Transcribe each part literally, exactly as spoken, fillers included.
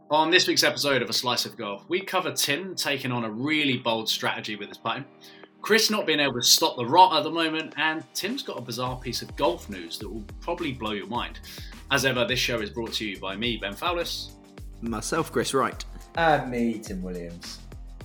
On this week's episode of A Slice of Golf, we cover Tim taking on a really bold strategy with his putting, Chris not being able to stop the rot at the moment, and Tim's got a bizarre piece of golf news that will probably blow your mind. As ever, this show is brought to you by me, Ben Fowlis. Myself, Chris Wright. And me, Tim Williams.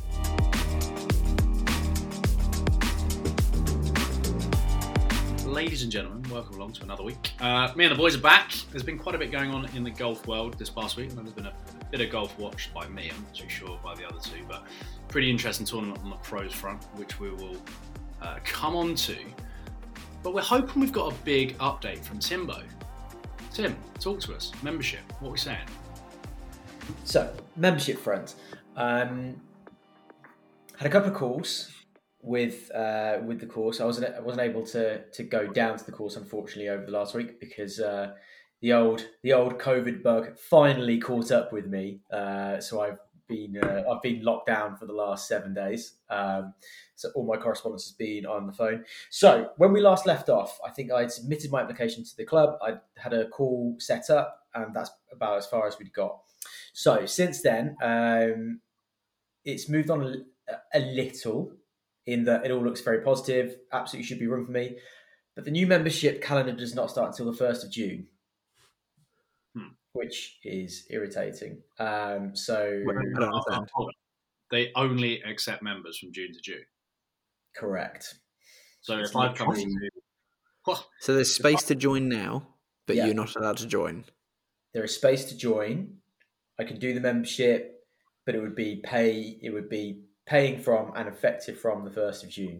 Ladies and gentlemen, welcome along to another week. Uh, me and the boys are back. There's been quite a bit going on in the golf world this past week. There's been a bit of golf watched by me. I'm not too sure by the other two, but pretty interesting tournament on the pros front, which we will uh, come on to. But we're hoping we've got a big update from Timbo. Tim, talk to us. Membership, what are we saying? So, membership front. Um, had a couple of calls with uh, with the course. I wasn't I wasn't able to to go down to the course, unfortunately, over the last week because uh, the old the old COVID bug finally caught up with me. Uh, so I've been uh, I've been locked down for the last seven days. Um, so all my correspondence has been on the phone. So when we last left off, I think I'd submitted my application to the club. I had a call set up, and that's about as far as we'd got. So since then, um, it's moved on a, a little. In that it all looks very positive, absolutely should be room for me. But the new membership calendar does not start until the first of June, hmm. which is irritating. Um, so I don't understand. They only accept members from June to June. Correct. So if I come to... What? So there's space to join now, but yeah. You're not allowed to join. There is space to join. I can do the membership, but it would be pay. It would be paying from and effective from the first of June.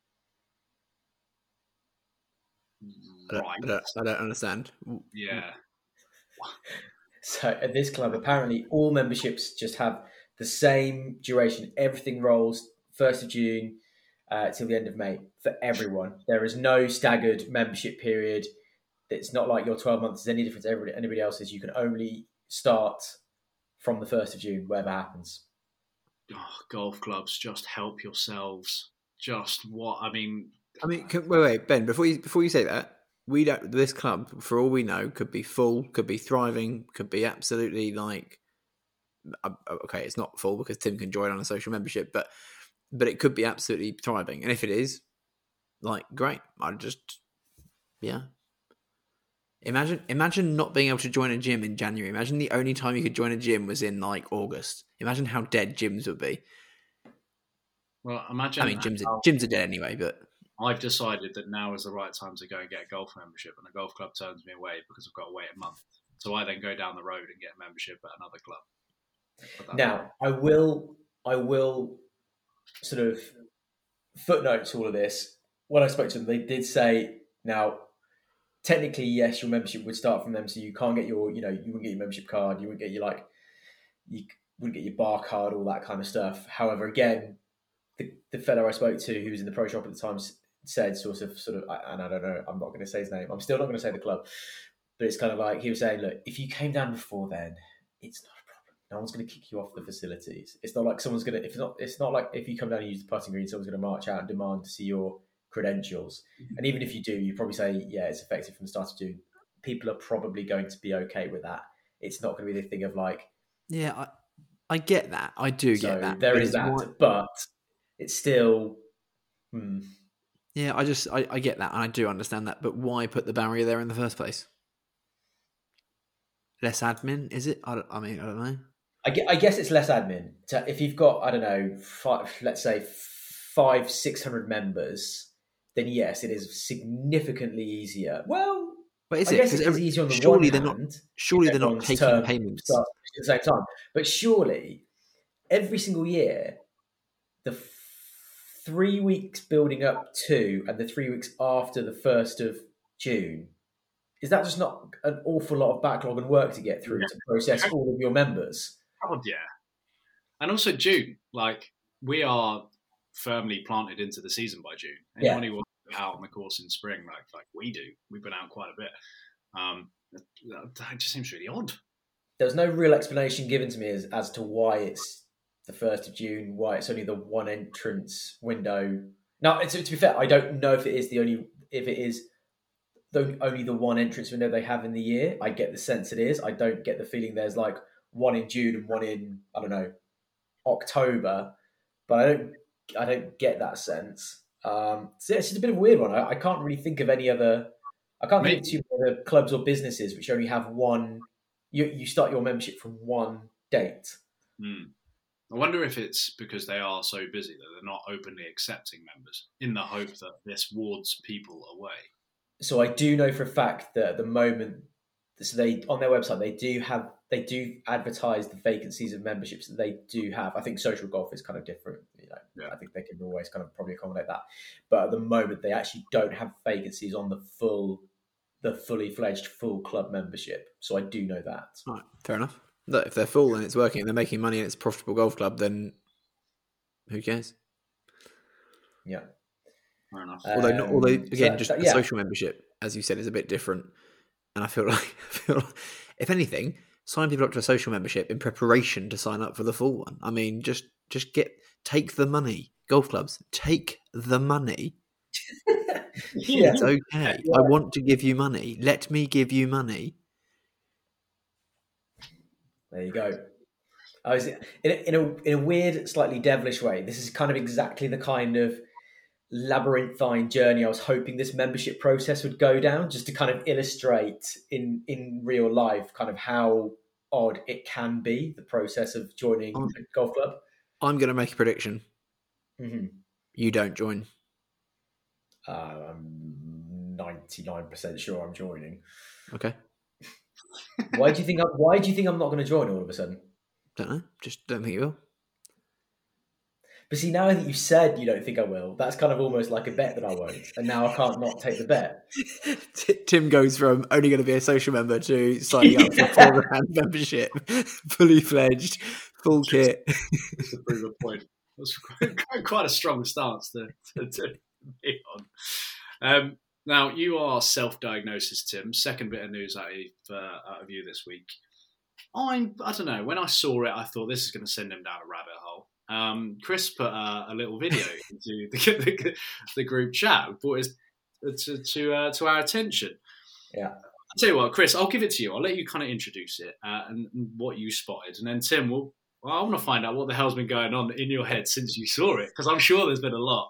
I don't, I don't, I don't understand. Yeah. So at this club, apparently all memberships just have the same duration. Everything rolls first of June uh, till the end of May for everyone. There is no staggered membership period. It's not like your twelve months is any different to everybody, anybody else's. You can only start from the first of June, whatever happens. Oh, golf clubs, just help yourselves. Just what I mean. I mean, can, wait, wait, Ben. Before you before you say that, we don't. This club, for all we know, could be full, could be thriving, could be absolutely like. Uh, okay, it's not full because Tim can join on a social membership, but but it could be absolutely thriving. And if it is, like, great. I'd just, yeah. Imagine, imagine not being able to join a gym in January. Imagine the only time you could join a gym was in like August. Imagine how dead gyms would be. Well, imagine. I mean, gyms are, gyms are dead anyway. But I've decided that now is the right time to go and get a golf membership, and the golf club turns me away because I've got to wait a month. So I then go down the road and get a membership at another club. Now, I will, I will, sort of footnote to all of this. When I spoke to them, they did say now. Technically, yes, your membership would start from them, so you can't get your, you know, you wouldn't get your membership card, you wouldn't get your like, you wouldn't get your bar card, all that kind of stuff. However, again, the, the fellow I spoke to, who was in the pro shop at the time, said sort of, sort of, and I don't know, I'm not going to say his name. I'm still not going to say the club, but it's kind of like he was saying, look, if you came down before then, it's not a problem. No one's going to kick you off the facilities. It's not like someone's going to, if it's not, it's not like if you come down and use the putting green, someone's going to march out and demand to see your credentials. And even if you do, you probably say, yeah, it's effective from the start of June. People are probably going to be okay with that. It's not going to be the thing of like... Yeah, I, I get that. I do so get that. There is that, more... but it's still... Hmm. Yeah, I just, I, I get that, and I do understand that, but why put the barrier there in the first place? Less admin, is it? I, don't, I mean, I don't know. I, guess, I guess it's less admin. If you've got, I don't know, five, let's say five, six hundred members... then yes, it is significantly easier. Well, but is I it? guess it is easier on the surely one they're hand. Not, surely they're not taking payments at the same time. But surely, every single year, the f- three weeks building up to and the three weeks after the first of June, is that just not an awful lot of backlog and work to get through yeah. to process all of your members? Oh, yeah. And also June, like, we are firmly planted into the season by June. Anyone yeah. who wants to be out on the course in spring, like like we do, we've been out quite a bit. Um, that just seems really odd. There's no real explanation given to me as, as to why it's the first of June, why it's only the one entrance window. Now, to, to be fair, I don't know if it is the only, if it is the, only the one entrance window they have in the year. I get the sense it is. I don't get the feeling there's like one in June and one in I don't know October, but I don't I don't get that sense. Um, so it's just a bit of a weird one. I, I can't really think of any other. I can't think of too many other clubs or businesses which only have one. You you start your membership from one date. Hmm. I wonder if it's because they are so busy that they're not openly accepting members in the hope that this wards people away. So I do know for a fact that at the moment, so they on their website they do have they do advertise the vacancies of memberships that they do have. I think social golf is kind of different. You know, yeah. I think they can always kind of probably accommodate that. But at the moment, they actually don't have vacancies on the full, the fully fledged full club membership. So I do know that. Right, fair enough. Look, if they're full and it's working and they're making money and it's a profitable golf club, then who cares? Yeah. Fair enough. Um, although, not, although again, so, just that, a yeah. social membership, as you said, is a bit different. And I feel like, I feel like, if anything, sign people up to a social membership in preparation to sign up for the full one. I mean, just just get take the money. Golf clubs, take the money. Yeah. It's okay. Yeah. I want to give you money. Let me give you money. There you go. I was in a, in a in a weird, slightly devilish way. This is kind of exactly the kind of labyrinthine journey I was hoping this membership process would go down, just to kind of illustrate in in real life kind of how odd it can be, the process of joining I'm, a golf club. I'm going to make a prediction. Mm-hmm. You don't join. Uh, I'm ninety-nine percent sure I'm joining. Okay. Why do you think? I'm, why do you think I'm not going to join all of a sudden? Don't know. Just don't think you will. But see, now that you said you don't think I will, that's kind of almost like a bet that I won't. And now I can't not take the bet. Tim goes from only going to be a social member to signing up for four grand membership, fully fledged, full kit. Just to prove a point. That's quite, quite a strong stance to, to, to be on. Um, now, you are self-diagnosis, Tim. Second bit of news out of, uh, out of you this week. I'm, I don't know, when I saw it, I thought this is going to send him down a rabbit hole. Um, Chris put a, a little video into the, the, the group chat, brought it to to, uh, to our attention. Yeah. I'll tell you what, Chris, I'll give it to you. I'll let you kind of introduce it uh, and, and what you spotted. And then Tim, will well, I want to find out what the hell's been going on in your head since you saw it, because I'm sure there's been a lot.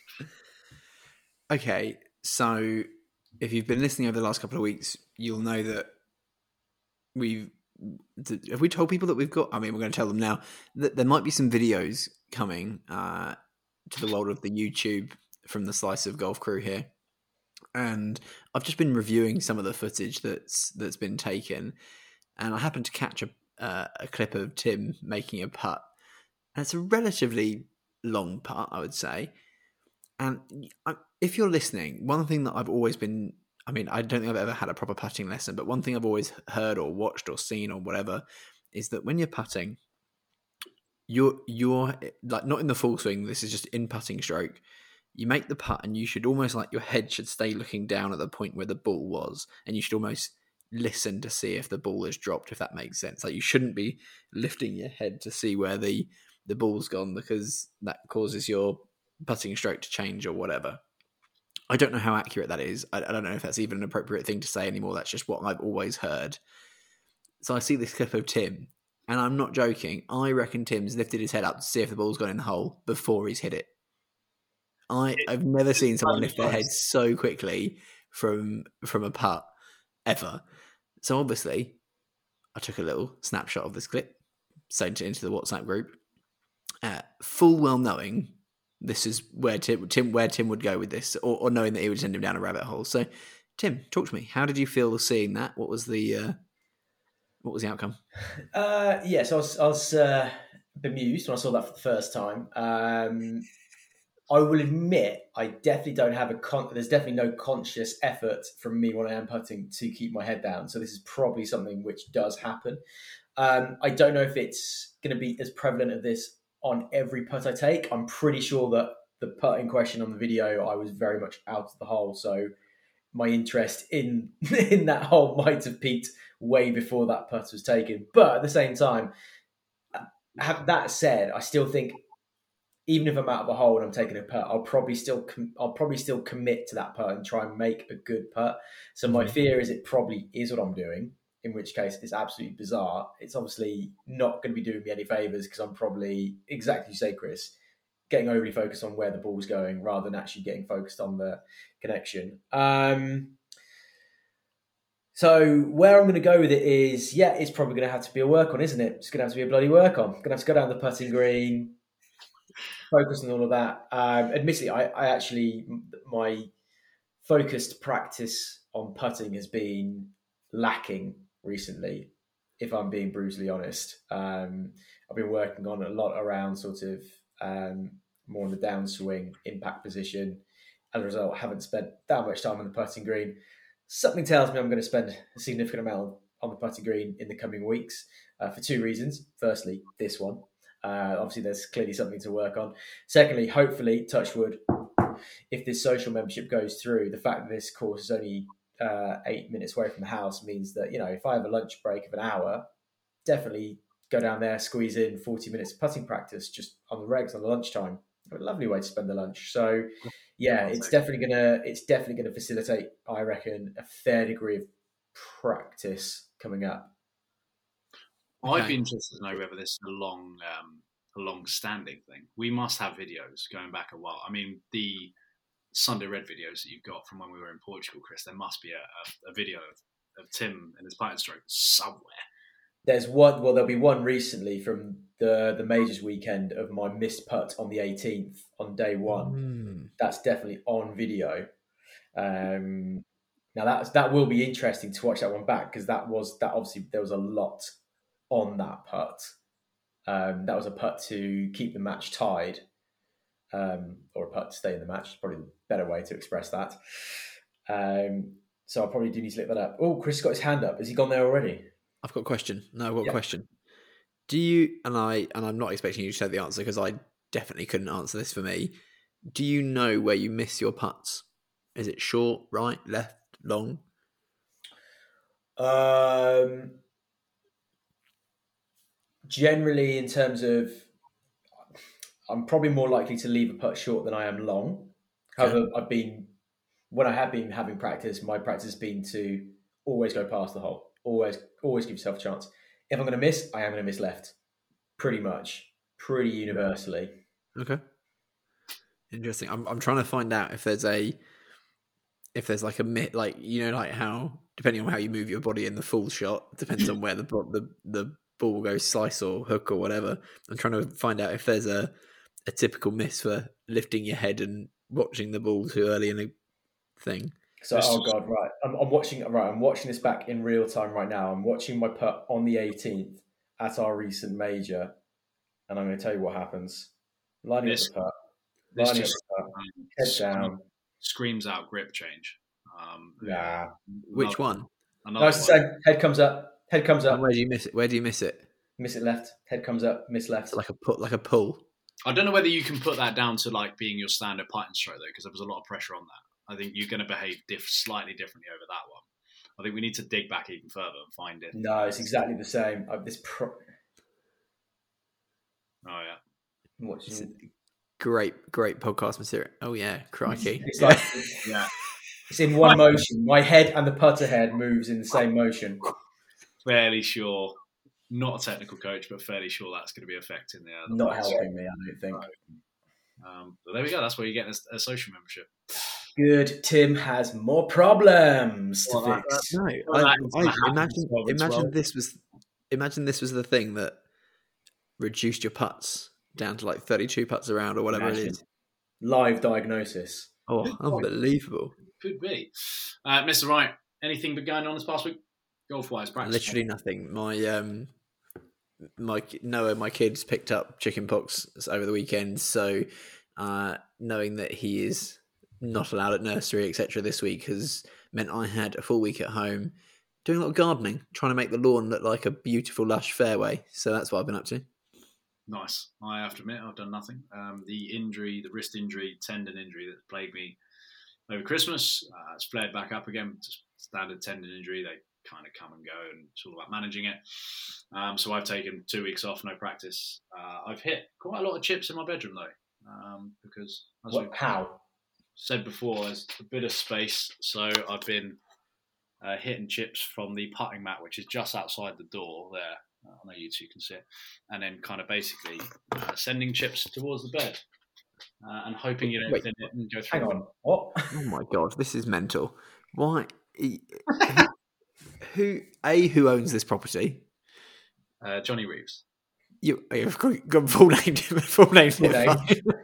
Okay, so if you've been listening over the last couple of weeks, you'll know that we've have we told people that we've got, I mean, we're going to tell them now, that there might be some videos coming uh, to the world of the YouTube from the Slice of Golf crew here. And I've just been reviewing some of the footage that's that's been taken, and I happened to catch a, uh, a clip of Tim making a putt. And it's a relatively long putt, I would say. And if you're listening, one thing that I've always been, I mean, I don't think I've ever had a proper putting lesson, but one thing I've always heard or watched or seen or whatever is that when you're putting, you're, you're like not in the full swing, this is just in putting stroke. You make the putt and you should almost like your head should stay looking down at the point where the ball was, and you should almost listen to see if the ball has dropped, if that makes sense. Like you shouldn't be lifting your head to see where the, the ball's gone, because that causes your putting stroke to change or whatever. I don't know how accurate that is. I, I don't know if that's even an appropriate thing to say anymore. That's just what I've always heard. So I see this clip of Tim, and I'm not joking. I reckon Tim's lifted his head up to see if the ball's gone in the hole before he's hit it. I, I've never seen someone lift their head so quickly from from a putt, ever. So obviously, I took a little snapshot of this clip, sent it into the WhatsApp group, uh, full well knowing this is where Tim, Tim where Tim would go with this, or, or knowing that he would send him down a rabbit hole. So, Tim, talk to me. How did you feel seeing that? What was the uh, what was the outcome? Uh, yes, yeah, so I was, I was uh, bemused when I saw that for the first time. Um, I will admit, I definitely don't have a con- there's definitely no conscious effort from me when I am putting to keep my head down. So this is probably something which does happen. Um, I don't know if it's going to be as prevalent of this on every putt I take. I'm pretty sure that the putt in question on the video, I was very much out of the hole. So my interest in in that hole might have peaked way before that putt was taken. But at the same time, have that said, I still think even if I'm out of the hole and I'm taking a putt, I'll probably still com- I'll probably still commit to that putt and try and make a good putt. So my fear is it probably is what I'm doing. in which case it's absolutely bizarre. It's obviously not going to be doing me any favours because I'm probably, exactly you say, Chris, getting overly focused on where the ball's going rather than actually getting focused on the connection. Um, so where I'm going to go with it is, yeah, it's probably going to have to be a work on, isn't it? It's going to have to be a bloody work on. Going to have to go down the putting green, focus on all of that. Um, admittedly, I, I actually, my focused practice on putting has been lacking recently, if I'm being brutally honest. Um, I've been working on a lot around sort of um, more on the downswing impact position. As a result, I haven't spent that much time on the putting green. Something tells me I'm going to spend a significant amount on the putting green in the coming weeks uh, for two reasons. Firstly, this one. Uh, obviously, there's clearly something to work on. Secondly, hopefully, touch wood, if this social membership goes through, the fact that this course is only uh, eight minutes away from the house means that, you know, if I have a lunch break of an hour, definitely go down there, squeeze in forty minutes of putting practice just on the regs on the lunchtime. A lovely way to spend the lunch. So, yeah, it's definitely gonna it's definitely gonna facilitate, I reckon, a fair degree of practice coming up. I'd be interested to know whether this is a long, um, a long-standing thing. We must have videos going back a while. I mean, the Sunday Red videos that you've got from when we were in Portugal, Chris, there must be a, a, a video of, of Tim and his putting stroke somewhere. There's one, well, there'll be one recently from the, the majors weekend of my missed putt on the eighteenth on day one. Mm. That's definitely on video. Um, now that's, that will be interesting to watch that one back because that was, that obviously there was a lot on that putt. Um, that was a putt to keep the match tied, um, or a putt to stay in the match. Probably the better way to express that. Um, so I probably do need to look that up. Oh, Chris got his hand up. Has he gone there already? I've got a question. No, I've got yeah. a question. Do you, and I, and I'm not expecting you to say the answer because I definitely couldn't answer this for me. Do you know where you miss your putts? Is it short, right, left, long? Um, generally, in terms of, I'm probably more likely to leave a putt short than I am long. However, yeah. I've been, when I have been having practice, my practice has been to always go past the hole. Always, always give yourself a chance. If I'm going to miss, I am going to miss left. Pretty much, pretty universally. Okay. Interesting. I'm I'm trying to find out if there's a, if there's like a myth, like you know, like how depending on how you move your body in the full shot depends on where the the the ball goes slice or hook or whatever. I'm trying to find out if there's a a typical miss for lifting your head and watching the ball too early in a thing. So, oh god, right. I'm, I'm watching. Right, I'm watching this back in real time right now. I'm watching my putt on the eighteenth at our recent major, and I'm going to tell you what happens. Lining this, up the putt, lining up the putt, um, head down. Screams out grip change. Um, nah. Which one? No, it's the same. Head comes up. Head comes up. And where do you miss it? Where do you miss it? Miss it left. Head comes up. Miss left. So like a put, like a pull. I don't know whether you can put that down to like being your standard putting stroke though, because there was a lot of pressure on that. I think you're going to behave diff- slightly differently over that one. I think we need to dig back even further and find it. No, it's exactly the same. Uh, this pro- oh yeah, watching great, great podcast material. Oh yeah, crikey! It's like yeah, it's in one motion. My head and the putter head moves in the same motion. Fairly sure, not a technical coach, but fairly sure that's going to be affecting the. the not helping me, I don't think. Um, but there we go. That's where you get a, a social membership. Good. Tim has more problems to well, fix. No, well, I, I, imagine imagine this was imagine this was the thing that reduced your putts down to like thirty-two putts around or whatever imagine. It is. Live diagnosis. Oh, unbelievable! Could be. Uh, Mister Wright, anything been going on this past week, golf wise? Literally nothing. My um, my Noah, my kids picked up chickenpox over the weekend, so uh, knowing that he is not allowed at nursery, et cetera this week has meant I had a full week at home doing a lot of gardening, trying to make the lawn look like a beautiful, lush fairway. So that's what I've been up to. Nice. I have to admit, I've done nothing. Um, the injury, the wrist injury, tendon injury that plagued me over Christmas, uh, it's flared back up again. Just standard tendon injury. They kind of come and go, and it's all about managing it. Um, so I've taken two weeks off, no practice. Uh, I've hit quite a lot of chips in my bedroom, though, um, because... What, how? Said before, there's a bit of space, so I've been uh, hitting chips from the putting mat, which is just outside the door there. I know you two can see it. And then kind of basically uh, sending chips towards the bed uh, and hoping you don't Wait, thin it and go through. Hang on. What? Oh my god, this is mental. Why? Who, who A, who owns this property? Uh, Johnny Reeves. You, you've got, got full name, full name. Full name.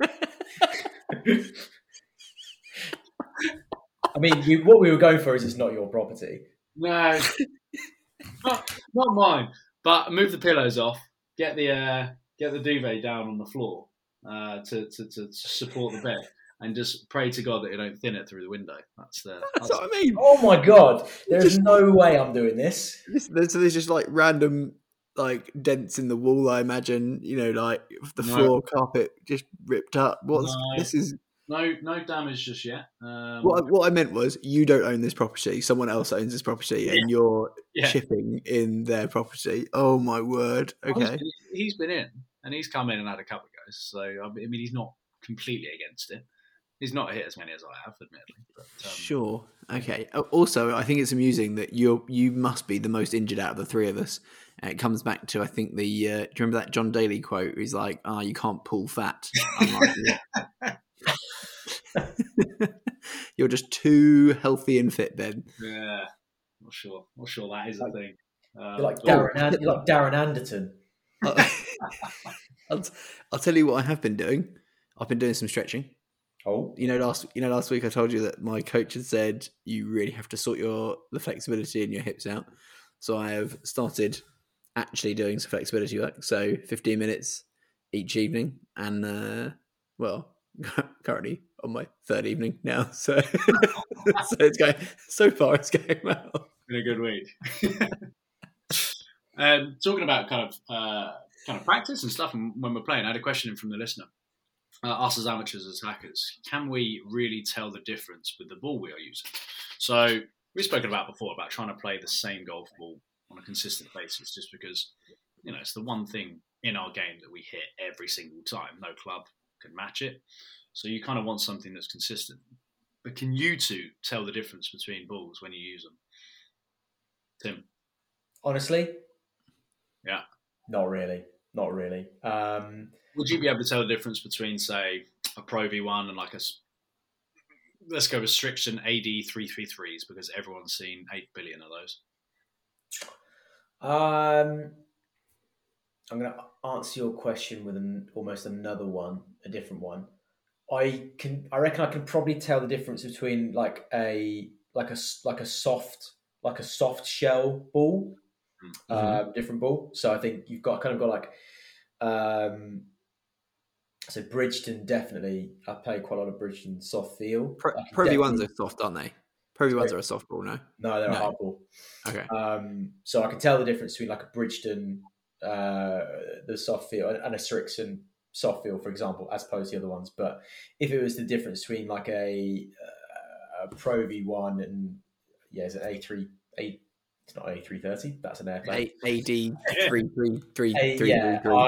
I mean, you, what we were going for is it's not your property. No, not, not mine. But move the pillows off. Get the uh, get the duvet down on the floor uh, to, to to support the bed, and just pray to God that you don't thin it through the window. That's the. That's That's what I mean. Oh my god! There's Just- no way I'm doing this. This- There's, there's just like random like dents in the wall. I imagine, you know, like the No. floor carpet just ripped up. What's No. this is? no no damage just yet. Um, What I, what I meant was you don't own this property. Someone else owns this property, and you're yeah. chipping in their property. Oh my word! Okay, Honestly, he's been in and he's come in and had a couple of goes. So I mean, he's not completely against it. He's not hit as many as I have, admittedly. But, um, sure. Okay. Uh, Also, I think it's amusing that you you must be the most injured out of the three of us. And it comes back to I think the. Uh, do you remember that John Daly quote? He's like, "Ah, oh, you can't pull fat." I'm like, yeah. You're just too healthy and fit, Ben. Yeah, not sure. Not sure that is a thing. Um, You're like but- Darren. And, you're like Darren Anderton. I'll, I'll tell you what I have been doing. I've been doing some stretching. Oh, You know, last you know last week I told you that my coach had said you really have to sort your the flexibility in your hips out. So I have started actually doing some flexibility work. So fifteen minutes each evening, and uh, well, currently on my third evening now. So so it's going so far. It's going well. Been a good week. um, talking about kind of uh, kind of practice and stuff, and when we're playing, I had a question in from the listener. Uh, us as amateurs, as hackers, can we really tell the difference with the ball we are using? So we've spoken about before about trying to play the same golf ball on a consistent basis, just because you know it's the one thing in our game that we hit every single time. No club can match it, so you kind of want something that's consistent. But can you two tell the difference between balls when you use them? Tim? honestly, Yeah. not really. Not really. Um, Would you be able to tell the difference between, say, a Pro V one and like a, s- let's go restriction A D three thirty-threes, because everyone's seen eight billion of those? um, I'm going to answer your question with an, almost another one, a different one. I can. I reckon I can probably tell the difference between like a like a s- like a soft like a soft shell ball, Mhm. um, different ball. So I think you've got kind of got like, um, so Bridgeton definitely. I play quite a lot of Bridgeton soft feel. Pro, I can Pro V ones definitely- are soft, aren't they? Pro V ones Sorry? are a soft ball, no? No, they're No. a hard ball. Okay. Um, so I can tell the difference between like a Bridgeton, uh, the soft feel, and a Strixon soft feel, for example, as opposed to the other ones. But if it was the difference between like a, uh, a Pro V one and yeah, it's an A three, A, it's not A three thirty. That's an airplane. A- AD three three three A- three yeah, three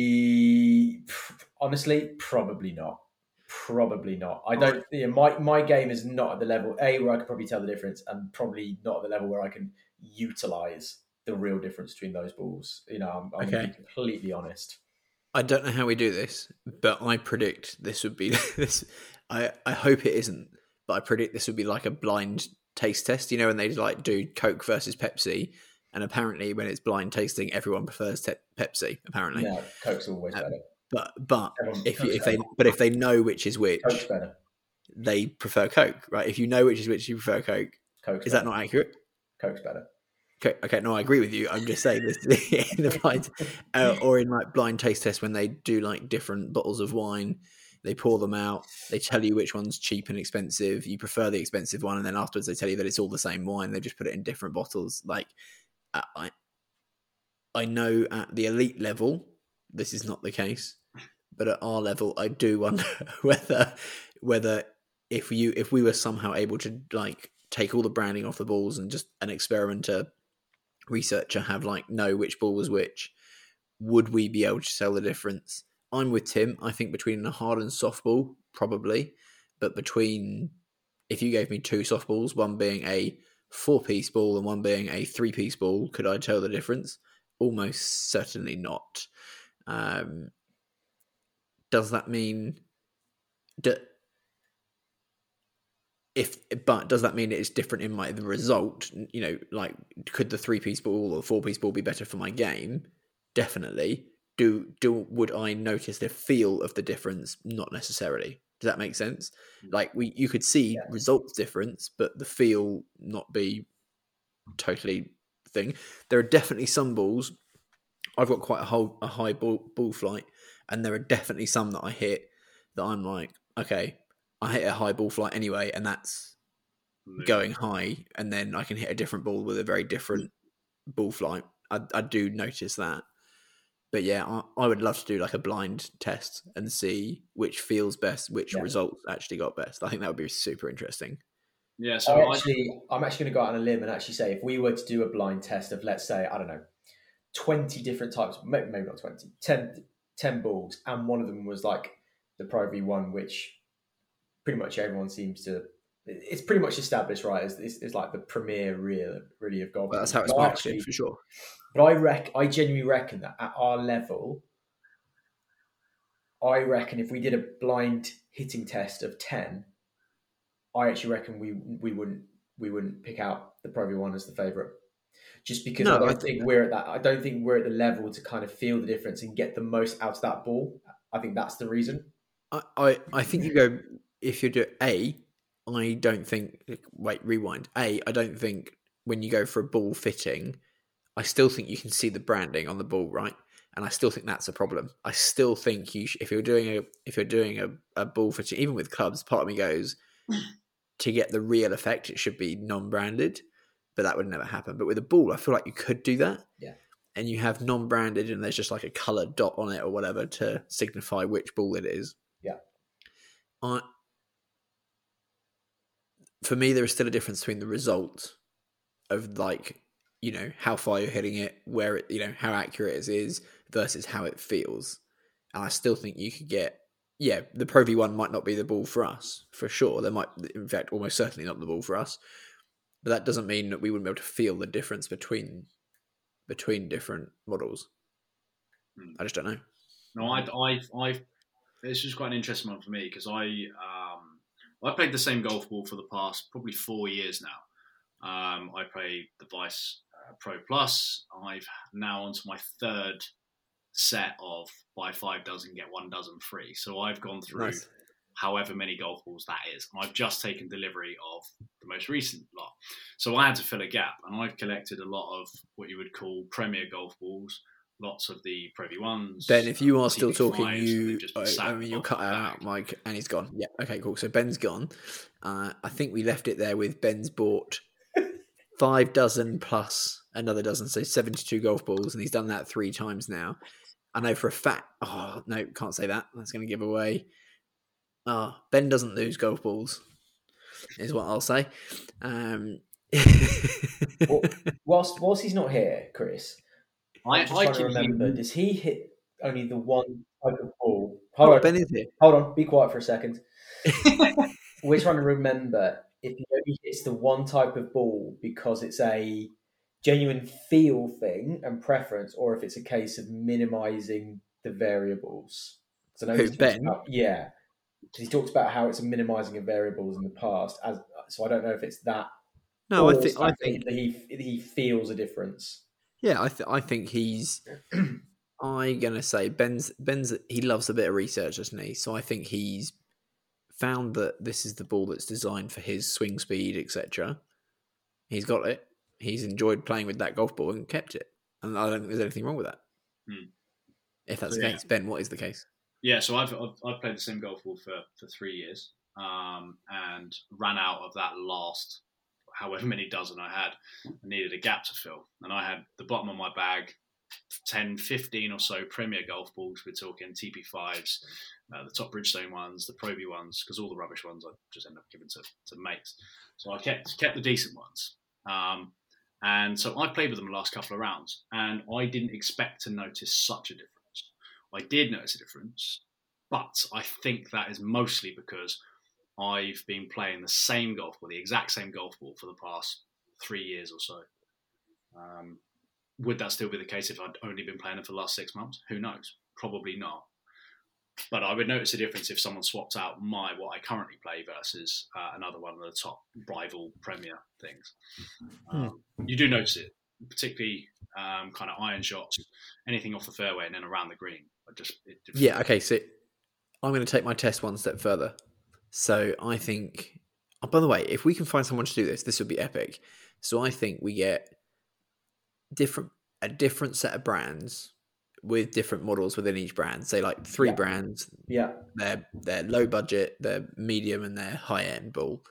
three. I honestly probably not. Probably not. I don't. You know, my my game is not at the level a where I could probably tell the difference, and probably not at the level where I can utilize the real difference between those balls. You know, I'm, I'm Okay. going to be completely honest. I don't know how we do this, but I predict this would be this. I, I hope it isn't, but I predict this would be like a blind taste test. You know, when they like do Coke versus Pepsi, and apparently when it's blind tasting, everyone prefers te- Pepsi. Apparently, No, Coke's always Um, better. but but Everyone- if you, Coke's if they better. but if they know which is which, Coke's better. they prefer Coke, right? If you know which is which, you prefer Coke. Coke's Is better. that not accurate? Coke's better. Okay, okay, no, I agree with you. I'm just saying this in the blind, uh, or in like blind taste tests when they do like different bottles of wine, they pour them out, they tell you which one's cheap and expensive. You prefer the expensive one, and then afterwards they tell you that it's all the same wine. They just put it in different bottles. Like, uh, I, I know at the elite level this is not the case, but at our level, I do wonder whether whether if you if we were somehow able to like take all the branding off the balls and just an experimenter researcher have like know which ball was which, would we be able to tell the difference? I'm with Tim. I think between a hard and soft ball, probably, but between if you gave me two softballs, one being a four-piece ball and one being a three-piece ball, could I tell the difference? Almost certainly not. Um, does that mean that if, but does that mean it's different in my the result? You know, like could the three-piece ball or the four-piece ball be better for my game? Definitely. Do do would I notice the feel of the difference? Not necessarily. Does that make sense? Like we, you could see Yeah. results difference, but the feel not be totally thing. There are definitely some balls. I've got quite a, whole, a high ball, ball flight, and there are definitely some that I hit that I'm like, okay, I hit a high ball flight anyway, and that's Moving. going high, and then I can hit a different ball with a very different ball flight. I, I do notice that. But yeah, I, I would love to do like a blind test and see which feels best, which Yeah. results actually got best. I think that would be super interesting. Yeah, so I I, actually, I'm actually going to go out on a limb and actually say if we were to do a blind test of, let's say, I don't know, twenty different types, maybe, maybe not twenty, ten, ten balls, and one of them was like the Pro V one, which pretty much everyone seems to, it's pretty much established, right? It's, it's, it's like the premier real, really of golf. Well, that's how it's But I marketed actually- for sure. But I rec, I genuinely reckon that at our level, I reckon if we did a blind hitting test of ten, I actually reckon we we wouldn't we wouldn't pick out the Pro V one as the favourite, just because No, I don't I think, think- we're at that. I don't think we're at the level to kind of feel the difference and get the most out of that ball. I think that's the reason. I, I, I think you go, if you do A, I don't think, wait, rewind. A, I don't think when you go for a ball fitting, I still think you can see the branding on the ball, right? And I still think that's a problem. I still think you, sh- if you're doing a, if you're doing a, a ball fitting, even with clubs, part of me goes, to get the real effect, it should be non-branded, but that would never happen. But with a ball, I feel like you could do that. Yeah. And you have non-branded and there's just like a coloured dot on it or whatever to signify which ball it is. Yeah. I, for me, there is still a difference between the result of like, you know, how far you're hitting it, where it, you know, how accurate it is versus how it feels. And I still think you could get, yeah, the Pro V one might not be the ball for us, for sure. There might, in fact, almost certainly not the ball for us. But that doesn't mean that we wouldn't be able to feel the difference between between different models. Hmm. I just don't know. no, I, I, I, it's just quite an interesting one for me because I, um, I played the same golf ball for the past probably four years now. Um, I play the Vice uh, Pro Plus. I've now onto my third set of buy five dozen, get one dozen free. So I've gone through Nice. however many golf balls that is. And I've just taken delivery of the most recent lot. So I had to fill a gap. And I've collected a lot of what you would call premier golf balls, lots of the Pro V ones. Ben, if you um, are still T V talking, fives, and you, they've just been I, sat I in mean, the you'll bottom cut of the out, bag. Mike, and he's gone. Yeah, okay, cool. So Ben's gone. Uh, I think we left it there with Ben's bought five dozen plus another dozen, so seventy-two golf balls, and he's done that three times now. I know for a fact. Oh no, can't say that. That's going to give away. Oh, Ben doesn't lose golf balls, is what I'll say. Um, Well, whilst whilst he's not here, Chris, I, I'm just I trying to can remember. hear- Does he hit only the one type of ball? Hold oh, on, Ben is here. hold on. Be quiet for a second. We're trying to remember if he only hits the one type of ball because it's a genuine feel thing and preference, or if it's a case of minimising the variables. 'Cause I know Who, he's talked Ben? about- yeah, 'cause he talks about how it's a minimising of variables in the past. As so, I don't know if it's that. No, I or think I something think that he that he feels a difference. yeah, I th- I think he's. I'm gonna say Ben's Ben's he loves a bit of research, doesn't he? So I think he's found that this is the ball that's designed for his swing speed, et cetera. He's got it. He's enjoyed playing with that golf ball and kept it, and I don't think there's anything wrong with that. Hmm. If that's So, the yeah. case, Ben, what is the case? Yeah, so I've, I've I've played the same golf ball for, for three years, um, and ran out of that last however many dozen I had. I needed a gap to fill, and I had the bottom of my bag, ten, fifteen or so premier golf balls. We're talking T P fives, uh, the top Bridgestone ones, the Pro V ones, because all the rubbish ones I just end up giving to, to mates. So I kept kept the decent ones. Um, and so I played with them the last couple of rounds, and I didn't expect to notice such a difference. I did notice a difference, but I think that is mostly because I've been playing the same golf ball, the exact same golf ball for the past three years or so. Um, would that still be the case if I'd only been playing them for the last six months? Who knows? Probably not. But I would notice a difference if someone swapped out my what I currently play versus uh, another one of the top rival Premier things. Um, hmm. You do notice it, particularly um, kind of iron shots, anything off the fairway and then around the green. I just it, yeah. Okay, so I'm going to take my test one step further. So I think. Oh, by the way, if we can find someone to do this, this would be epic. So I think we get different a different set of brands with different models within each brand. Say like three yeah. brands. Yeah. They're they're low budget, they're medium, and they're high end ball.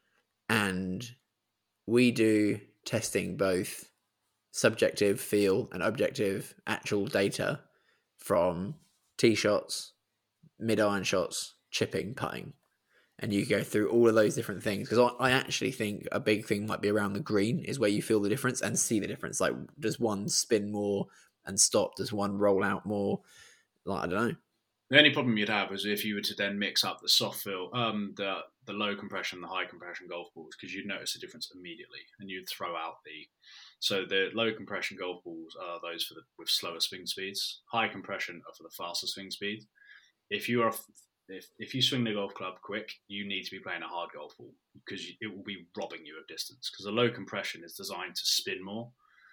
And we do testing both subjective feel and objective actual data from tee shots, mid iron shots, chipping, putting. And you go through all of those different things. Because I, I actually think a big thing might be around the green is where you feel the difference and see the difference. Like, does one spin more and stop? Does one roll out more? Like, I don't know. The only problem you'd have is if you were to then mix up the soft feel, um, the the low compression, the high compression golf balls, because you'd notice a difference immediately, and you'd throw out the. So the low compression golf balls are those for the with slower swing speeds. High compression are for the faster swing speed. If you are if if you swing the golf club quick, you need to be playing a hard golf ball because you, it will be robbing you of distance. Because the low compression is designed to spin more,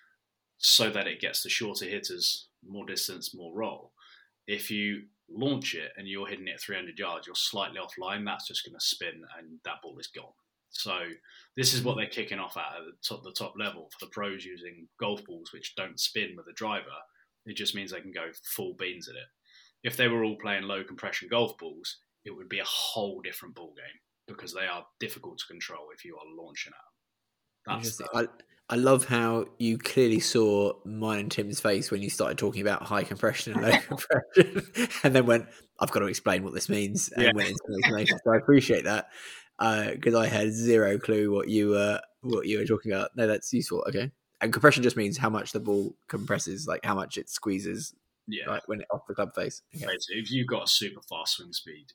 so that it gets the shorter hitters more distance, more roll. If you launch it and you're hitting it at three hundred yards, you're slightly offline, that's just going to spin and that ball is gone. So this is what they're kicking off at at the top, the top level for the pros using golf balls which don't spin with a driver. It just means they can go full beans at it. If they were all playing low compression golf balls, it would be a whole different ball game because they are difficult to control if you are launching at them. That's the... I, I love how you clearly saw mine and Tim's face when you started talking about high compression and low compression, and then went, "I've got to explain what this means," and yeah. went into the explanation. So I appreciate that because uh, I had zero clue what you were what you were talking about. No, that's useful. Okay, and compression just means how much the ball compresses, like how much it squeezes. Yeah, like when it off the club face. Okay. Basically, if you've got a super fast swing speed,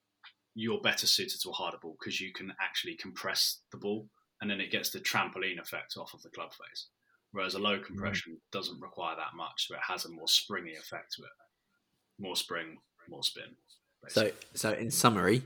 you're better suited to a harder ball because you can actually compress the ball. And then it gets the trampoline effect off of the club face. Whereas a low compression mm. doesn't require that much, so it has a more springy effect to it. More spring, more spin. Basically. So, so in summary,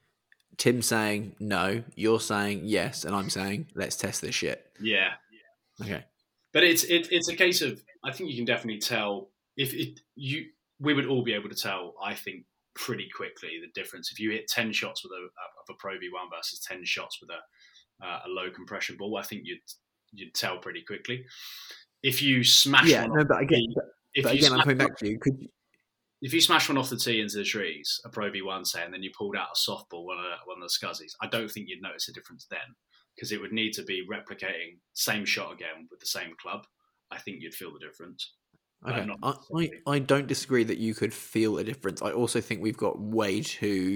Tim's saying no, you're saying yes, and I'm saying let's test this shit. Yeah. Okay. But it's it, it's a case of, I think you can definitely tell, if it, you, we would all be able to tell, I think, pretty quickly the difference. If you hit ten shots with a, of a Pro V one versus ten shots with a Uh, a low compression ball, I think you'd you'd tell pretty quickly. If you smash yeah, one no, but again, the, if but you again, I'm coming back to you. Could you... If you smash one off the tee into the trees, a Pro V one, say, and then you pulled out a softball, one of the, one of the scuzzies, I don't think you'd notice a difference then because it would need to be replicating same shot again with the same club. I think you'd feel the difference. Okay, I, I I don't disagree that you could feel a difference. I also think we've got way too.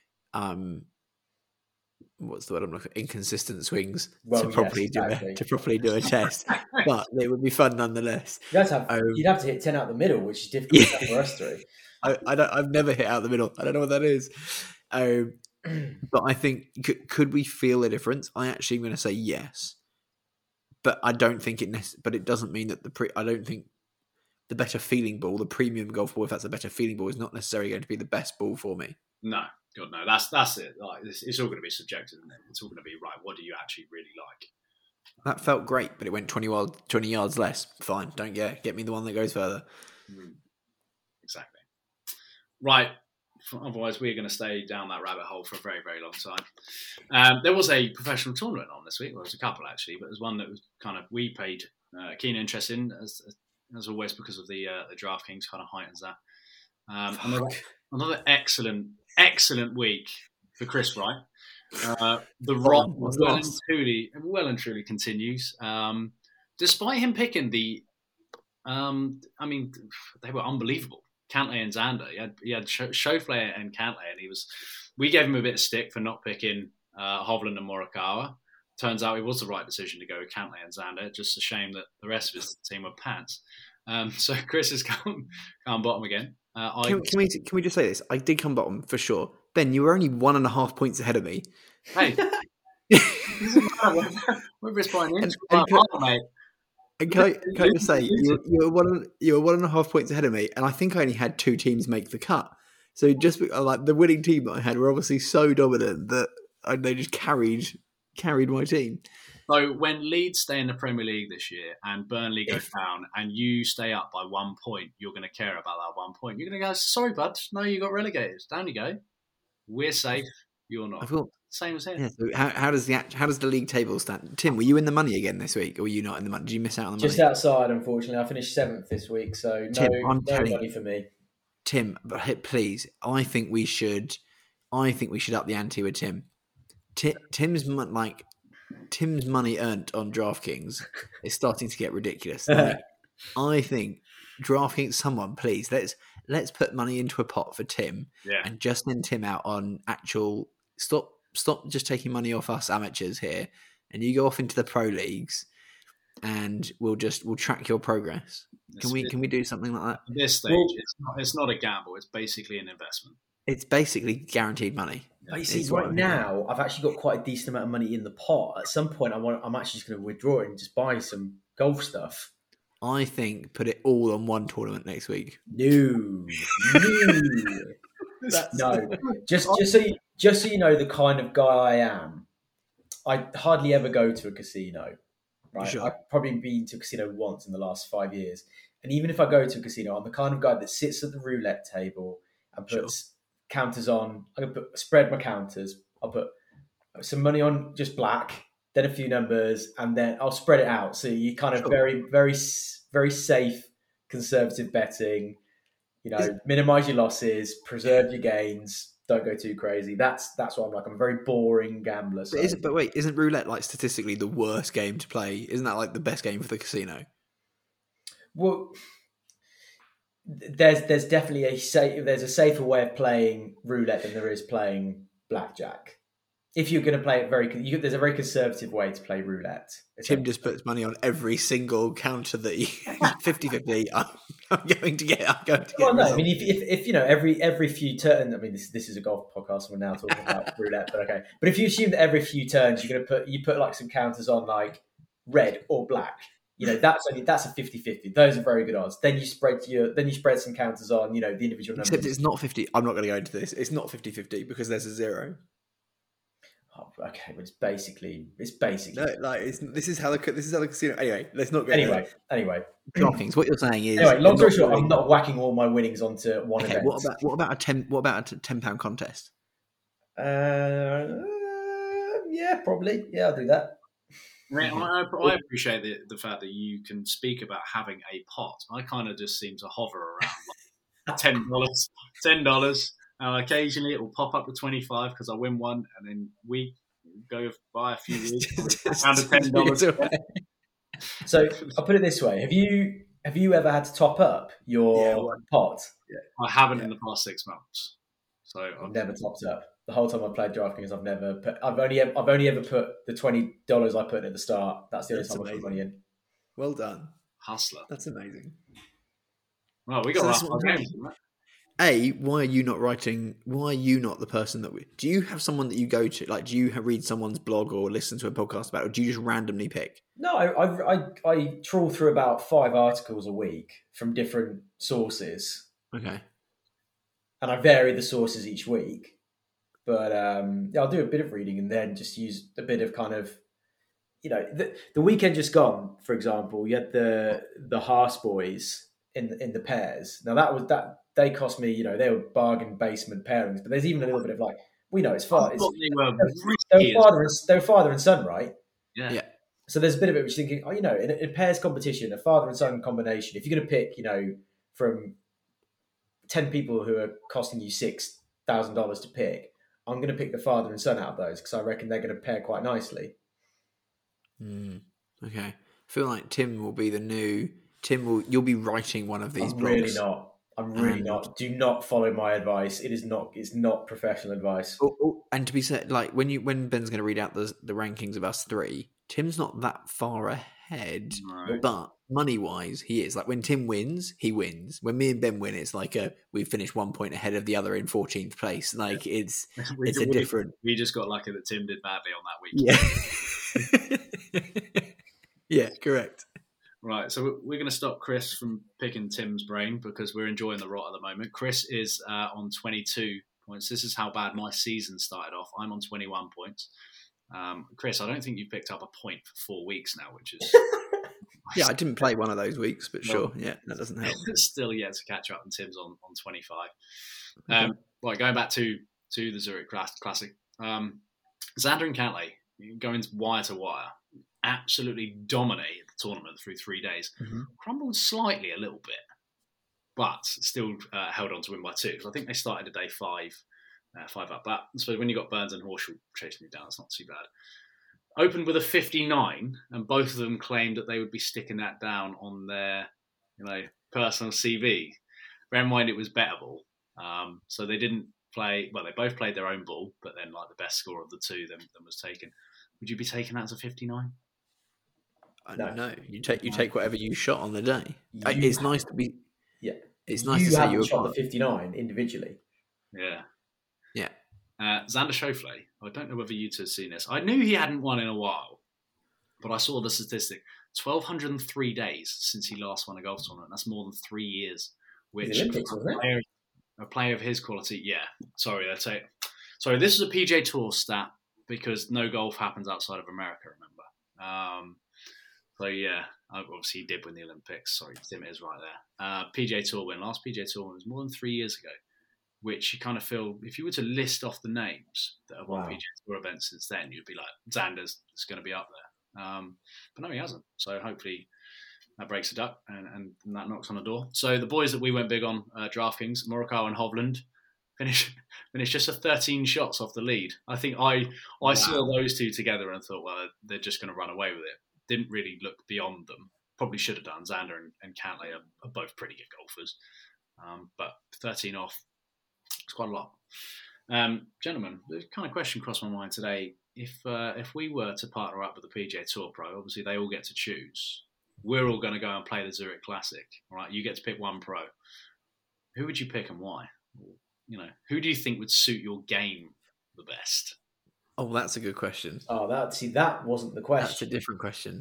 Um, What's the word I'm looking for? Inconsistent swings well, to properly yes, do exactly. a, to properly do a test, but it would be fun nonetheless. You'd have to, have, um, you'd have to hit ten out the middle, which is difficult yeah. for us three. I, I don't. I've never hit out the middle. I don't know what that is. Um, but I think could, could we feel a difference? I actually am going to say yes, but I don't think it. Nec- but it doesn't mean that the pre. I don't think the better feeling ball, the premium golf ball, if that's a better feeling ball, is not necessarily going to be the best ball for me. No. God, no, that's that's it. Like, it's, it's all going to be subjective, isn't it? It's all going to be, right, what do you actually really like? That felt great, but it went twenty, wild, twenty yards less. Fine, don't get get me the one that goes further. Mm, exactly. Right, otherwise we're going to stay down that rabbit hole for a very, very long time. Um, there was a professional tournament on this week. Well, there was a couple, actually, but there's one that was kind of, we paid uh, keen interest in, as, as always, because of the, uh, the DraftKings kind of heightens that. Um, another, another excellent, excellent week for Chris Wright. Uh, the run well and truly, well and truly continues. Um, despite him picking the, um, I mean, they were unbelievable. Cantlay and Xander. He had, he had Schauffele and Cantlay, and he was. We gave him a bit of stick for not picking uh, Hovland and Morikawa. Turns out it was the right decision to go with Cantlay and Xander. Just a shame that the rest of his team were pants. Um, so Chris has come, come bottom again. Uh, I, can, can we can we just say this? I did come bottom for sure. Ben, you were only one and a half points ahead of me. Hey, Whether it's by an inch And- or by and a mile, mate. And can I, can I just say, you you were one and- you were one and a half points ahead of me, and I think I only had two teams make the cut. So just be- like the winning team that I had were obviously so dominant that I, they just carried carried my team. So when Leeds stay in the Premier League this year and Burnley go If- down and you stay up by one point, you're going to care about that one point. You're going to go, sorry, bud, no, you got relegated. Down you go. We're safe. You're I not. thought, Same as him. yeah, so how, how does the act- how does the league table stand? Tim, were you in the money again this week, or were you not in the money? Did you miss out on the Just money? outside, unfortunately. I finished seventh this week, so no, Tim, I'm no telling money for me. Tim, but hey, please, I think we should. I think we should up the ante with Tim. Ti- Tim's mon- like Tim's money earned on DraftKings is starting to get ridiculous. Like, I think DraftKings, someone please let's let's put money into a pot for Tim Yeah. and just send Tim out on actual. Stop stop just taking money off us amateurs here, and you go off into the pro leagues, and we'll just we'll track your progress. Can we can we do something like that? At this stage, Well- it's, not, it's not a gamble. It's basically an investment. It's basically guaranteed money. But you see, It's what right I'm now, I've actually got quite a decent amount of money in the pot. At some point, I want, I'm actually just going to withdraw it and just buy some golf stuff. I think put it all on one tournament next week. No, no, no. Just, just so you, just so you know, the kind of guy I am. I hardly ever go to a casino. Right, Sure. I've probably been to a casino once in the last five years, and even if I go to a casino, I'm the kind of guy that sits at the roulette table and puts counters on. I'm gonna put spread my counters. I'll put some money on just black, then a few numbers, and then I'll spread it out. So you kind of Sure. very, very, s- very safe, conservative betting. You know, minimize your losses, preserve your gains. Don't go too crazy. That's that's what I'm like. I'm a very boring gambler. So. But, isn't, but wait, isn't roulette like statistically the worst game to play? Isn't that like the best game for the casino? Well, there's there's definitely a safe, there's a safer way of playing roulette than there is playing blackjack. If you're going to play it very, you, there's a very conservative way to play roulette. Tim just puts money on every single counter that he fifty-fifty. I'm, I'm going to get. I'm going to get. Well, no, I results. mean, if, if, if you know every every few turns, I mean, this this is a golf podcast. We're now talking about roulette, but okay. But if you assume that every few turns you're going to put you put like some counters on like red or black, you know, that's only that's a fifty-fifty. Those are very good odds. Then you spread your then you spread some counters on, you know, the individual numbers. Except it's not fifty. I'm not going to go into this. It's not fifty-fifty because there's a zero. Oh, okay, but it's basically it's basically No, like it's, this is how the this is how the casino. Anyway, let's not go. anyway. Anyway, DraftKings. What you're saying is anyway. Long you're story not short, doing- I'm not whacking all my winnings onto one Okay, event. what about what about a ten? What about a ten pound contest? Uh, yeah, probably. Yeah, I'll do that. I, I, I appreciate the, the fact that you can speak about having a pot. I kind of just seem to hover around like ten dollars, ten dollars. Uh, occasionally, it will pop up to twenty-five because I win one, and then we go buy a few weeks down to ten dollars. So I'll put it this way: Have you have you ever had to top up your Yeah, well, pot? I haven't Yeah. in the past six months, so I've I'm never topped up. The whole time I've played DraftKings, I've never put. I've only I've only ever put the twenty dollars I put in at the start. That's the only That's time I put amazing. money in. Well done. hustler. That's amazing. Well, we So got that's so what I'm games. saying. Right? A, why are you not writing? Why are you not the person that we? Do you have someone that you go to? Like, do you have, read someone's blog or listen to a podcast about, it, or do you just randomly pick? No, I, I I I trawl through about five articles a week from different sources, Okay. and I vary the sources each week. But um, yeah, I'll do a bit of reading and then just use a bit of kind of, you know, the, the weekend just gone. For example, you had the the Haas boys in in the pairs. Now that was that they cost me, you know, they were bargain basement pairings. But there's even a little bit of like, we know it's I far. It's, thought they were they risky were as- father and they were father and son, right? yeah. Yeah. So there's a bit of it which you're thinking, oh, you know, in a, in a pairs competition, a father and son combination, if you're going to pick, you know, from ten people who are costing you six thousand dollars to pick, I'm going to pick the father and son out of those because I reckon they're going to pair quite nicely. Mm, okay. I feel like Tim will be the new Tim. Will you'll be writing one of these I'm blogs? really not. I'm really And- not. Do not follow my advice. It is not. It's not professional advice. Oh, oh, and to be said, like when you when Ben's going to read out the the rankings of us three, Tim's not that far ahead, No. but money wise, he is. Like when Tim wins, he wins. When me and Ben win, it's like a we finished one point ahead of the other in fourteenth place. Like it's we, it's a we, different. We just got lucky that Tim did badly on that week. Yeah. Yeah, correct. Right, so we're going to stop Chris from picking Tim's brain because we're enjoying the rot at the moment. Chris is uh, on twenty-two points. This is how bad my season started off. I'm on twenty-one points. Um, Chris, I don't think you've picked up a point for four weeks now, which is... Yeah, I didn't play one of those weeks, but sure, yeah, that doesn't help. Still yet to catch up, and Tim's on, on twenty-five. Um, okay. Right, going back to, to the Zurich Classic. Um, Xander and Cantlay going wire to wire. Absolutely dominated the tournament through three days. Mm-hmm. Crumbled slightly a little bit, but still uh, held on to win by two. Because I think they started at day five, uh, five up. But I suppose when you got Burns and Horschel chasing you down, it's not too bad. Opened with a fifty-nine, and both of them claimed that they would be sticking that down on their, you know, personal C V. Bear in mind it was bettable, um, so they didn't play. Well, they both played their own ball, but then like the best score of the two then, then was taken. Would you be taking that as a fifty-nine? I don't know. You take you take whatever you shot on the day. You it's have, nice to be. Yeah, it's nice you to say you shot were the fifty-nine individually. Yeah, yeah. Uh, Xander Schauffele. I don't know whether you two have seen this. I knew he hadn't won in a while, but I saw the statistic: twelve hundred three days since he last won a golf tournament. That's more than three years. Which Olympics, a, wasn't player, a player of his quality, yeah. Sorry, that's it. Sorry, this is a P G A Tour stat because no golf happens outside of America. Remember. Um, So, yeah, obviously he did win the Olympics. Sorry, Tim is right there. Uh, P G A Tour win. Last P G A Tour win was more than three years ago, which you kind of feel, if you were to list off the names that have won wow. P G A Tour events since then, you'd be like, Xander's is going to be up there. Um, but no, he hasn't. So hopefully that breaks the duck and, and that knocks on the door. So the boys that we went big on, uh, DraftKings, Morikawa and Hovland, finished finished just a thirteen shots off the lead. I think I, I wow. saw those two together and thought, well, they're just going to run away with it. Didn't really look beyond them. Probably should have done. Xander and, and Cantlay are, are both pretty good golfers. Um, but thirteen off, it's quite a lot. Um, gentlemen, the kind of question crossed my mind today. If uh, if we were to partner up with the P G A Tour Pro, obviously they all get to choose. We're all going to go and play the Zurich Classic. All right, you get to pick one pro. Who would you pick and why? You know, who do you think would suit your game the best? Oh, that's a good question. Oh, that see, that wasn't the question. That's a different question.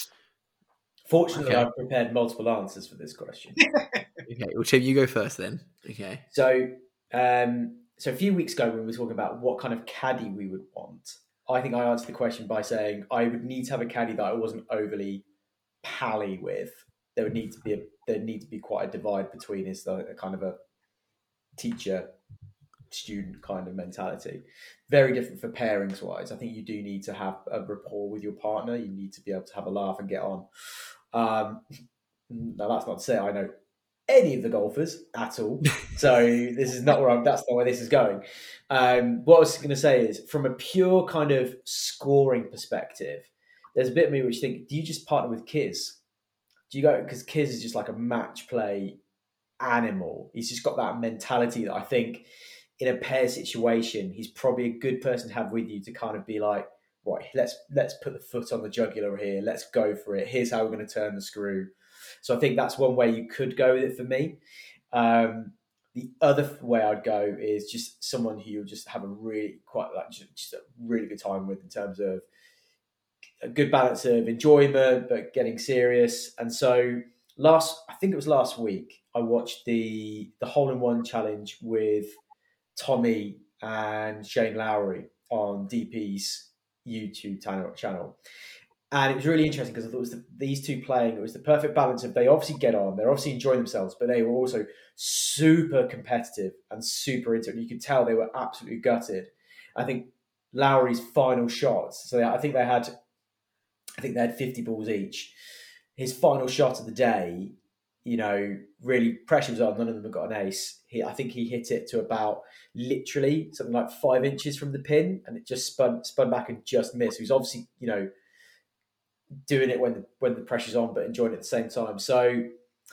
Fortunately, okay. I've prepared multiple answers for this question. Okay, well, Tim, you go first then. Okay. So, um, so a few weeks ago, when we were talking about what kind of caddy we would want, I think I answered the question by saying I would need to have a caddy that I wasn't overly pally with. There would need to be a there need to be quite a divide between us, a, a kind of a teacher student kind of mentality. Very different for pairings wise. I think you do need to have a rapport with your partner. You need to be able to have a laugh and get on. Um, now that's not to say I know any of the golfers at all. So this is not where I'm, that's not where this is going. Um, what I was going to say is from a pure kind of scoring perspective, there's a bit of me which think, do you just partner with Kiz? Do you go, because Kiz is just like a match play animal. He's just got that mentality that I think in a pair situation, he's probably a good person to have with you to kind of be like, right, let's let's put the foot on the jugular here. Let's go for it. Here's how we're going to turn the screw. So I think that's one way you could go with it for me. Um, the other way I'd go is just someone who you'll just have a really quite like just, just a really good time with in terms of a good balance of enjoyment but getting serious. And so last, I think it was last week, I watched the the hole in one challenge with Tommy and Shane Lowry on D P's YouTube channel. And it was really interesting because I thought it was the, these two playing, it was the perfect balance of they obviously get on, they're obviously enjoying themselves, but they were also super competitive and super into it. You could tell they were absolutely gutted. I think Lowry's final shots, so I think they had, I think they had fifty balls each. His final shot of the day, you know, really pressure was on. None of them had got an ace. He, I think he hit it to about literally something like five inches from the pin, and it just spun spun back and just missed. He was obviously, you know, doing it when the, when the pressure's on, but enjoying it at the same time. So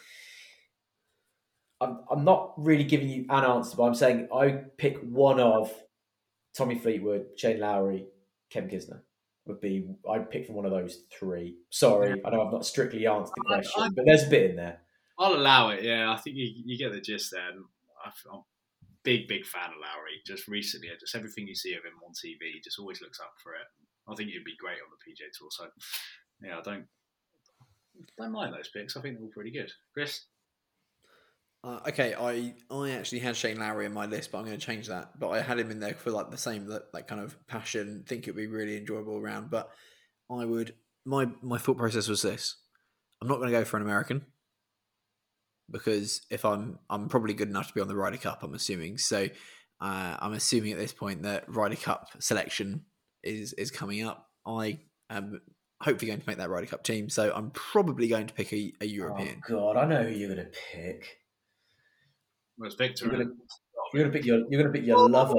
I'm I'm not really giving you an answer, but I'm saying I pick one of Tommy Fleetwood, Shane Lowry, Kevin Kisner. would be I'd pick from one of those three. Sorry, I know I've not strictly answered the question, I, I, but there's a bit in there. I'll allow it. Yeah, I think you, you get the gist there. And I'm a big, big fan of Lowry. Just recently, just everything you see of him on T V, he just always looks up for it. I think he'd be great on the P G A Tour. So, yeah, I don't don't mind those picks. I think they're all pretty good. Chris? Uh, okay, I I actually had Shane Lowry in my list, but I'm going to change that. But I had him in there for like the same that like kind of passion. Think it'd be really enjoyable round. But I would my my thought process was this: I'm not going to go for an American because if I'm I'm probably good enough to be on the Ryder Cup. I'm assuming so. Uh, I'm assuming at this point that Ryder Cup selection is is coming up. I am hopefully going to make that Ryder Cup team, so I'm probably going to pick a, a European. Oh God, I know who you're going to pick. Where's Victor? You're gonna, you're gonna pick your you're gonna pick your lover.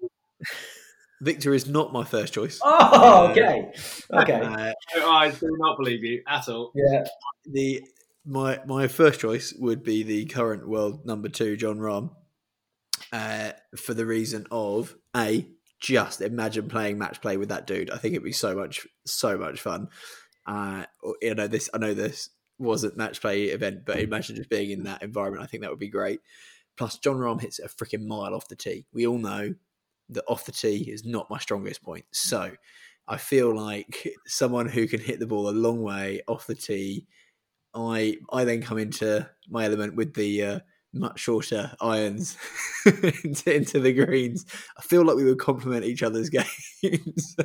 Victor is not my first choice. Oh, okay, okay. Uh, I do not believe you at all. Yeah. The my my first choice would be the current world number two, Jon Rahm, uh, for the reason of a just imagine playing match play with that dude. I think it'd be so much so much fun. Uh, you know this. I know this wasn't match play event, but imagine just being in that environment. I think that would be great. Plus, Jon Rahm hits a freaking mile off the tee. We all know that off the tee is not my strongest point. So I feel like someone who can hit the ball a long way off the tee, I I then come into my element with the uh, much shorter irons into, into the greens. I feel like we would complement each other's games.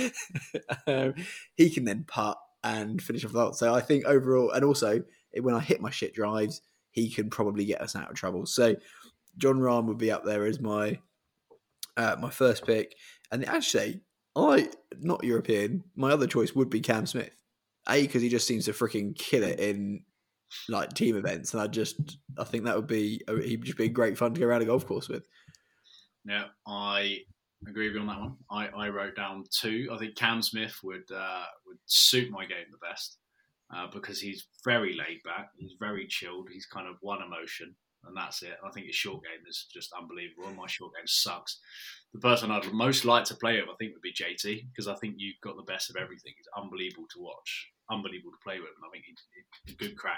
um, he can then putt and finish off the hole. So I think overall, and also when I hit my shit drives, he can probably get us out of trouble. So Jon Rahm would be up there as my uh, my first pick. And actually, I not European. My other choice would be Cam Smith. A, because he just seems to freaking kill it in like team events, and I just I think that would be he'd just be great fun to go around a golf course with. Yeah, I agree with you on that one. I, I wrote down two. I think Cam Smith would uh, would suit my game the best. Uh, because he's very laid back, he's very chilled, he's kind of one emotion, and that's it. I think his short game is just unbelievable, and my short game sucks. The person I'd most like to play with, I think, would be J T, because I think you've got the best of everything. He's unbelievable to watch, unbelievable to play with, and I think he's, he's a good crack.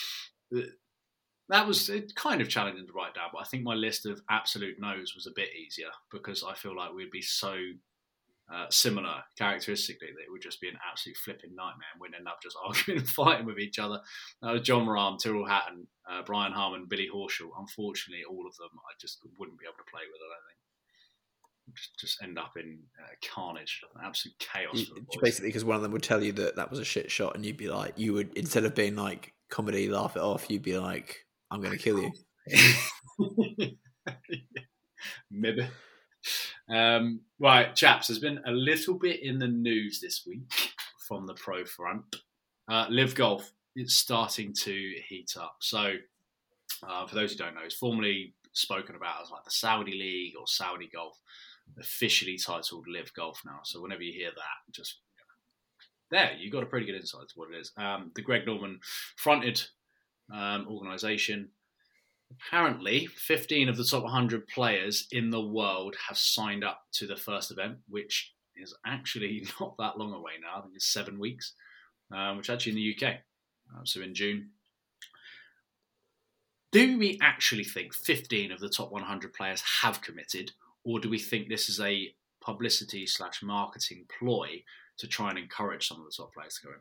That was kind of challenging to write down, but I think my list of absolute no's was a bit easier, because I feel like we'd be so... Uh, similar characteristically that it would just be an absolute flipping nightmare, and we'd end up just arguing and fighting with each other. That was Jon Rahm, Tyrrell Hatton, uh, Brian Harman, Billy Horschel. Unfortunately, all of them I just wouldn't be able to play with. I don't think just, just end up in uh, carnage, absolute chaos. You, for the boys. Basically, because one of them would tell you that that was a shit shot, and you'd be like, you would instead of being like comedy, laugh it off, you'd be like, "I'm going to kill you." Maybe. Um, right, chaps, there's been a little bit in the news this week from the pro front. Uh, Live Golf is starting to heat up. So, uh, for those who don't know, it's formerly spoken about as like the Saudi League or Saudi Golf, officially titled Live Golf now. So, whenever you hear that, just you know, there, you got a pretty good insight to what it is. Um, the Greg Norman fronted um, organisation. Apparently, fifteen of the top one hundred players in the world have signed up to the first event, which is actually not that long away now. I think it's seven weeks, um, which is actually in the U K. Uh, so in June. Do we actually think fifteen of the top one hundred players have committed, or do we think this is a publicity slash marketing ploy to try and encourage some of the top players to go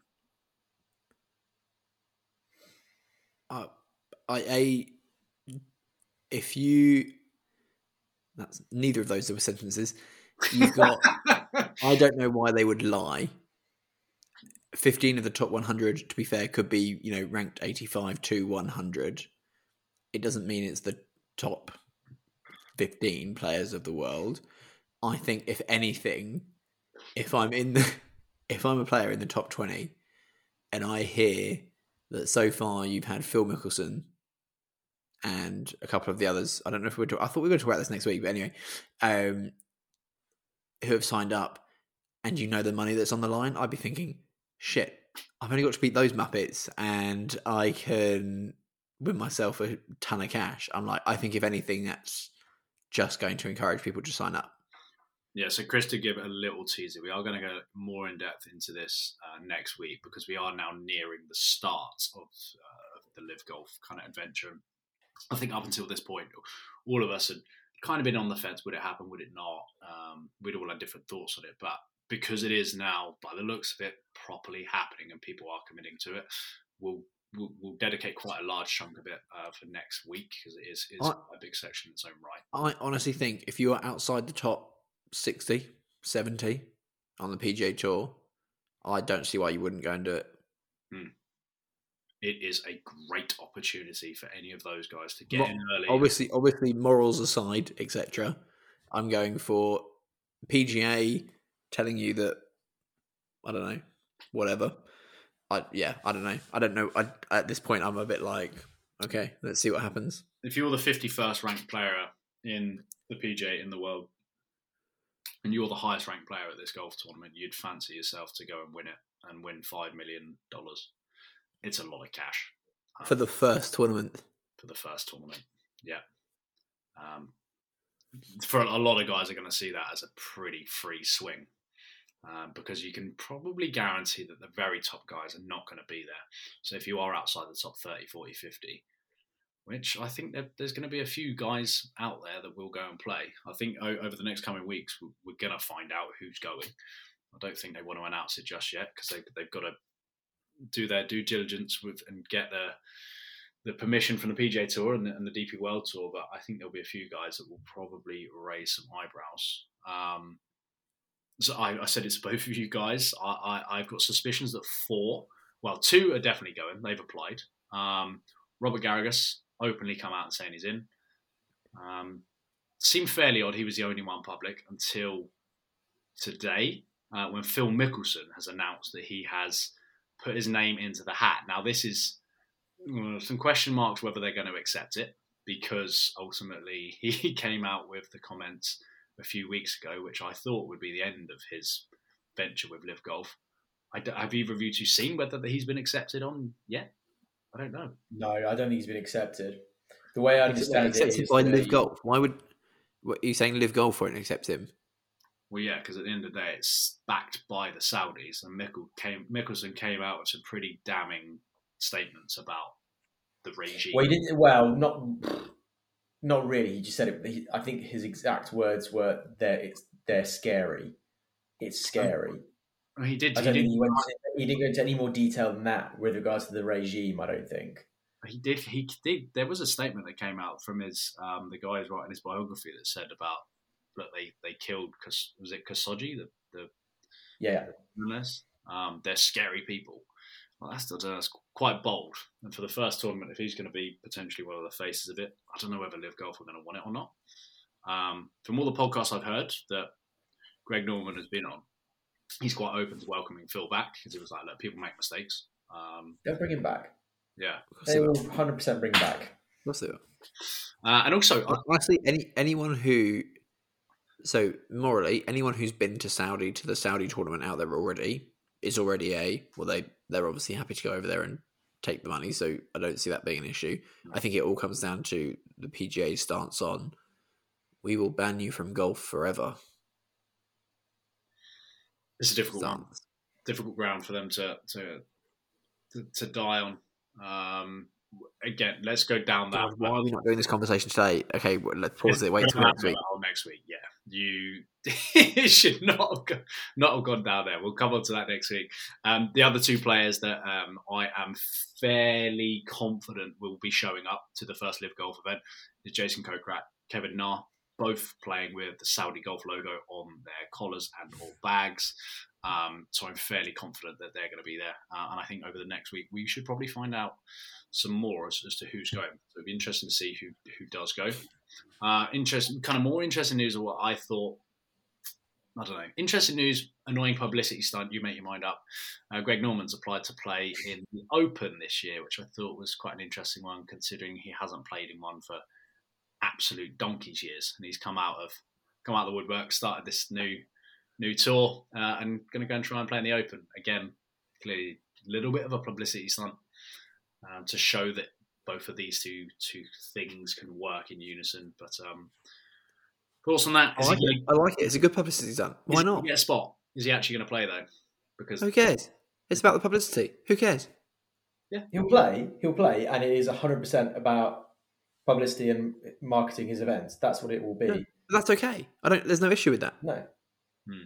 in? Uh, I... I If you, that's neither of those were sentences. You've got, I don't know why they would lie. fifteen of the top one hundred, to be fair, could be, you know, ranked eighty-five to one hundred. It doesn't mean it's the top fifteen players of the world. I think if anything, if I'm in the, if I'm a player in the top twenty and I hear that so far you've had Phil Mickelson and a couple of the others, I don't know if we're talking, I thought we were going to talk about this next week, but anyway, um, who have signed up, and you know the money that's on the line, I'd be thinking, shit, I've only got to beat those Muppets and I can win myself a ton of cash. I'm like, I think if anything, that's just going to encourage people to sign up. Yeah, so Chris, to give a little teaser, we are going to go more in depth into this uh, next week because we are now nearing the start of uh, the Live Golf kind of adventure. I think up until this point, all of us had kind of been on the fence. Would it happen? Would it not? Um, we'd all had different thoughts on it. But because it is now, by the looks of it, properly happening and people are committing to it, we'll we'll, we'll dedicate quite a large chunk of it uh, for next week because it is, is I, a big section in its own right. I honestly think if you are outside the top sixty, seventy on the P G A Tour, I don't see why you wouldn't go and do it. Hmm. It is a great opportunity for any of those guys to get Mo- in early. Obviously, obviously, morals aside, et cetera. I'm going for P G A telling you that I don't know, whatever. I yeah, I don't know. I don't know. I, at this point, I'm a bit like, okay, let's see what happens. If you're the fifty-first ranked player in the P G A in the world, and you're the highest ranked player at this golf tournament, you'd fancy yourself to go and win it and win five million dollars. It's a lot of cash um, for the first tournament. For the first tournament, yeah. Um, for a lot of guys are going to see that as a pretty free swing um, because you can probably guarantee that the very top guys are not going to be there. So if you are outside the top thirty, forty, fifty, which I think that there's going to be a few guys out there that will go and play. I think over the next coming weeks, we're going to find out who's going. I don't think they want to announce it just yet because they, they've got to do their due diligence with and get the the permission from the P G A Tour and the, and the D P World Tour. But I think there'll be a few guys that will probably raise some eyebrows. Um, so I, I said it to both of you guys. I, I, I've got suspicions that four, well, two are definitely going. They've applied. Um, Robert Garrigus openly come out and saying he's in. Um, seemed fairly odd. He was the only one public until today uh, when Phil Mickelson has announced that he has put his name into the hat. Now, this is uh, some question marks whether they're going to accept it because ultimately he came out with the comments a few weeks ago, which I thought would be the end of his venture with Live Golf. I d- have either of you two seen whether he's been accepted on yet? I don't know. No, I don't think he's been accepted. The way I understand accepted it is by Live he... Golf. Why would what, are you saying Live Golf won't accept him? Well, yeah, because at the end of the day, it's backed by the Saudis, and Mikkel came, Mickelson came out with some pretty damning statements about the regime. Well, he didn't. Well, not not really. He just said it. He, I think his exact words were, "They're it's they're scary. It's scary." Um, he did. I He, don't did think he, went to, he didn't go into any more detail than that with regards to the regime. I don't think he did. He did. There was a statement that came out from his um, the guy who's writing his biography that said about. That they, they killed, was it Khashoggi, the, the yeah, journalist? Um, they're scary people. Well, that's, that's quite bold. And for the first tournament, if he's going to be potentially one of the faces of it, I don't know whether Live Golf are going to want it or not. Um, from all the podcasts I've heard that Greg Norman has been on, he's quite open to welcoming Phil back because he was like, look, people make mistakes. Um, They'll bring him back. Yeah. They will one hundred percent bring him back. Of course they will. Uh, and also, honestly, any anyone who So morally, anyone who's been to Saudi to the Saudi tournament out there already is already a well. They they're obviously happy to go over there and take the money. So I don't see that being an issue. I think it all comes down to the P G A's stance on we will ban you from golf forever. It's a difficult one. Difficult ground for them to to to, to die on. Um, again, let's go down that. God, why are we not doing this conversation today? Okay, well, let's pause it. Wait till next week. Next week, yeah. You it should not have go, not have gone down there. We'll come on to that next week. Um, the other two players that um, I am fairly confident will be showing up to the first Live Golf event is Jason Kokrat, Kevin Na, both playing with the Saudi Golf logo on their collars and or bags. Um, so I'm fairly confident that they're going to be there. Uh, and I think over the next week, we should probably find out some more as, as to who's going. So it'll be interesting to see who, who does go. Uh, interesting, kind of more interesting news of what I thought, I don't know, interesting news, annoying publicity stunt, you make your mind up. Uh, Greg Norman's applied to play in the Open this year, which I thought was quite an interesting one considering he hasn't played in one for absolute donkey's years. And he's come out of, come out of the woodwork, started this new new tour uh, and going to go and try and play in the Open. Again, clearly a little bit of a publicity stunt um, to show that both of these two two things can work in unison. But um, Thoughts on that? I Is like he it. I like it. It's a good publicity stunt. Why is he not? gonna get a spot? Is he actually going to play though? Because Who cares? It's about the publicity. Who cares? He'll play. He'll play, and it is one hundred percent about publicity and marketing his events. That's what it will be. No, that's okay. I don't. There's no issue with that. No. Hmm.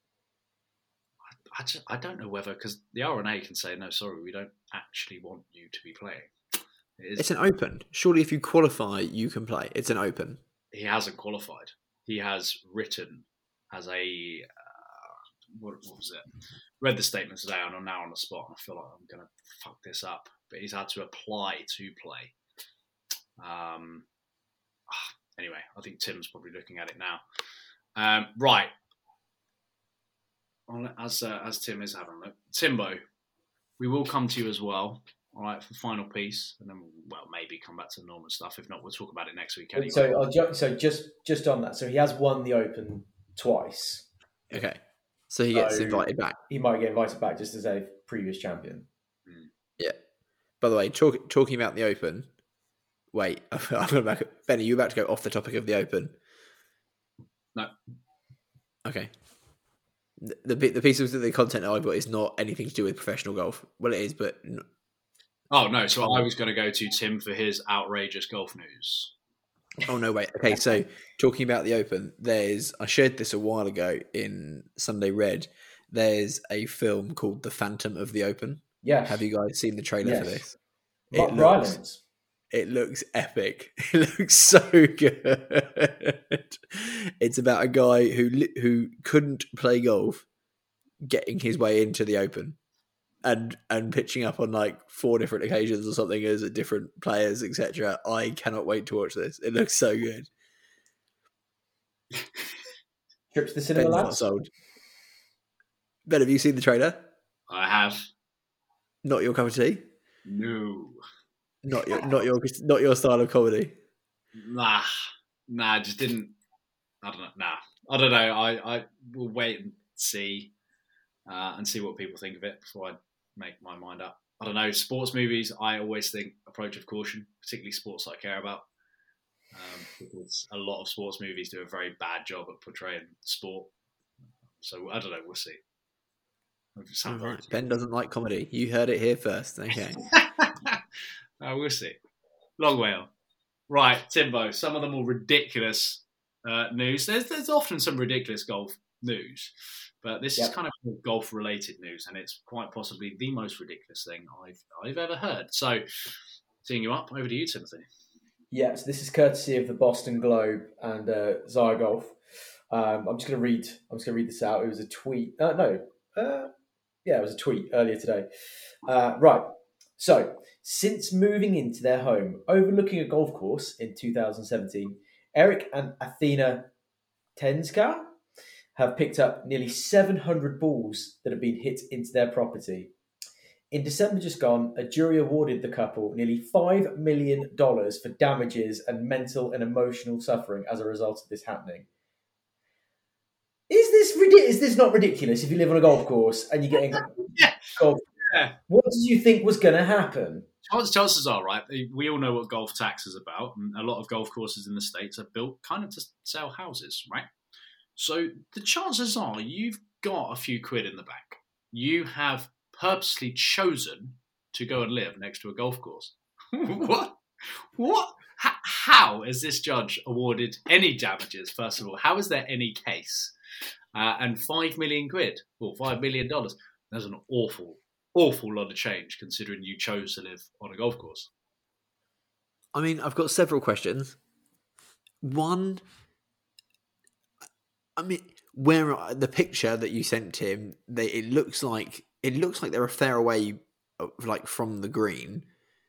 I, just, I don't know whether, because the R N A can say, no, sorry, we don't actually want you to be playing. It is, It's an open. Surely if you qualify, you can play. It's an open. he hasn't qualified. He has written as a, uh, what, what was it? Read the statement today and I'm now on the spot and I feel like I'm going to fuck this up. But he's had to apply to play. Um. Anyway, I think Tim's probably looking at it now. Um, right. As uh, as Tim is having a look, Timbo, we will come to you as well. All right, for the final piece, and then well maybe come back to the normal stuff. If not, we'll talk about it next week. Anyway. So I'll ju- so just just on that. So he has won the Open twice. Okay. So he gets So- invited back. He might get invited back just as a previous champion. Yeah. By the way, talk, talking about the Open. Wait, I'm going back. Ben, are you about to go off the topic of the Open? No. Okay. The the, bit- the piece of the content that I've got is not anything to do with professional golf. Well, it is, but n- Oh no! So I was going to go to Tim for his outrageous golf news. oh no, wait. Okay, so talking about the Open, there's I shared this a while ago in Sunday Red. There's a film called The Phantom of the Open. Yes. Have you guys seen the trailer Yes. for this? Mark It looks, Rylance. it looks epic. It looks so good. It's about a guy who li- who couldn't play golf, getting his way into the Open, and and pitching up on like four different occasions or something as a different players, et cetera. I cannot wait to watch this. It looks so good. Trip to the cinema, Ben's not lads. sold. Ben, have you seen the trailer? I have Not your cup of tea. no, Not your not your not your style of comedy. nah, nah. Just didn't. I don't know. Nah, I don't know. I I will wait and see, uh, and see what people think of it before I make my mind up. I don't know. Sports movies, I always think approach of caution, particularly sports I care about. Um, because a lot of sports movies do a very bad job at portraying sport. So I don't know. We'll see. All right. Ben doesn't like comedy. You heard it here first. Okay. uh, we'll see. Long way on. Right, Timbo. Some of the more ridiculous uh, news. There's there's often some ridiculous golf news, but this Yep. is kind of golf related news, and it's quite possibly the most ridiculous thing I've I've ever heard. So, seeing you up, over to you, Timothy. Yes, this is courtesy of the Boston Globe and uh, Zygolf. Um, I'm just going to read. I'm just going to read this out. It was a tweet. Uh, no, uh, yeah, it was a tweet earlier today. Uh, right. So, since moving into their home overlooking a golf course in two thousand seventeen, Eric and Athena Tenska have picked up nearly seven hundred balls that have been hit into their property. In December just gone, a jury awarded the couple nearly five million dollars for damages and mental and emotional suffering as a result of this happening. Is this ridiculous? Is this not ridiculous if you live on a golf course and you're getting Yeah. golf? Yeah. What did you think was going to happen? Chances, chances are, right, we all know what golf tax is about, and a lot of golf courses in the States are built kind of to sell houses, right? So the chances are you've got a few quid in the bank. You have purposely chosen to go and live next to a golf course. What? What? H- how has this judge awarded any damages, first of all? How is there any case? Uh, and five million quid, or five million dollars, that's an awful, awful lot of change considering you chose to live on a golf course. I mean, I've got several questions. One, I mean, where the picture that you sent him, they it looks like it looks like they're a fair away, like from the green.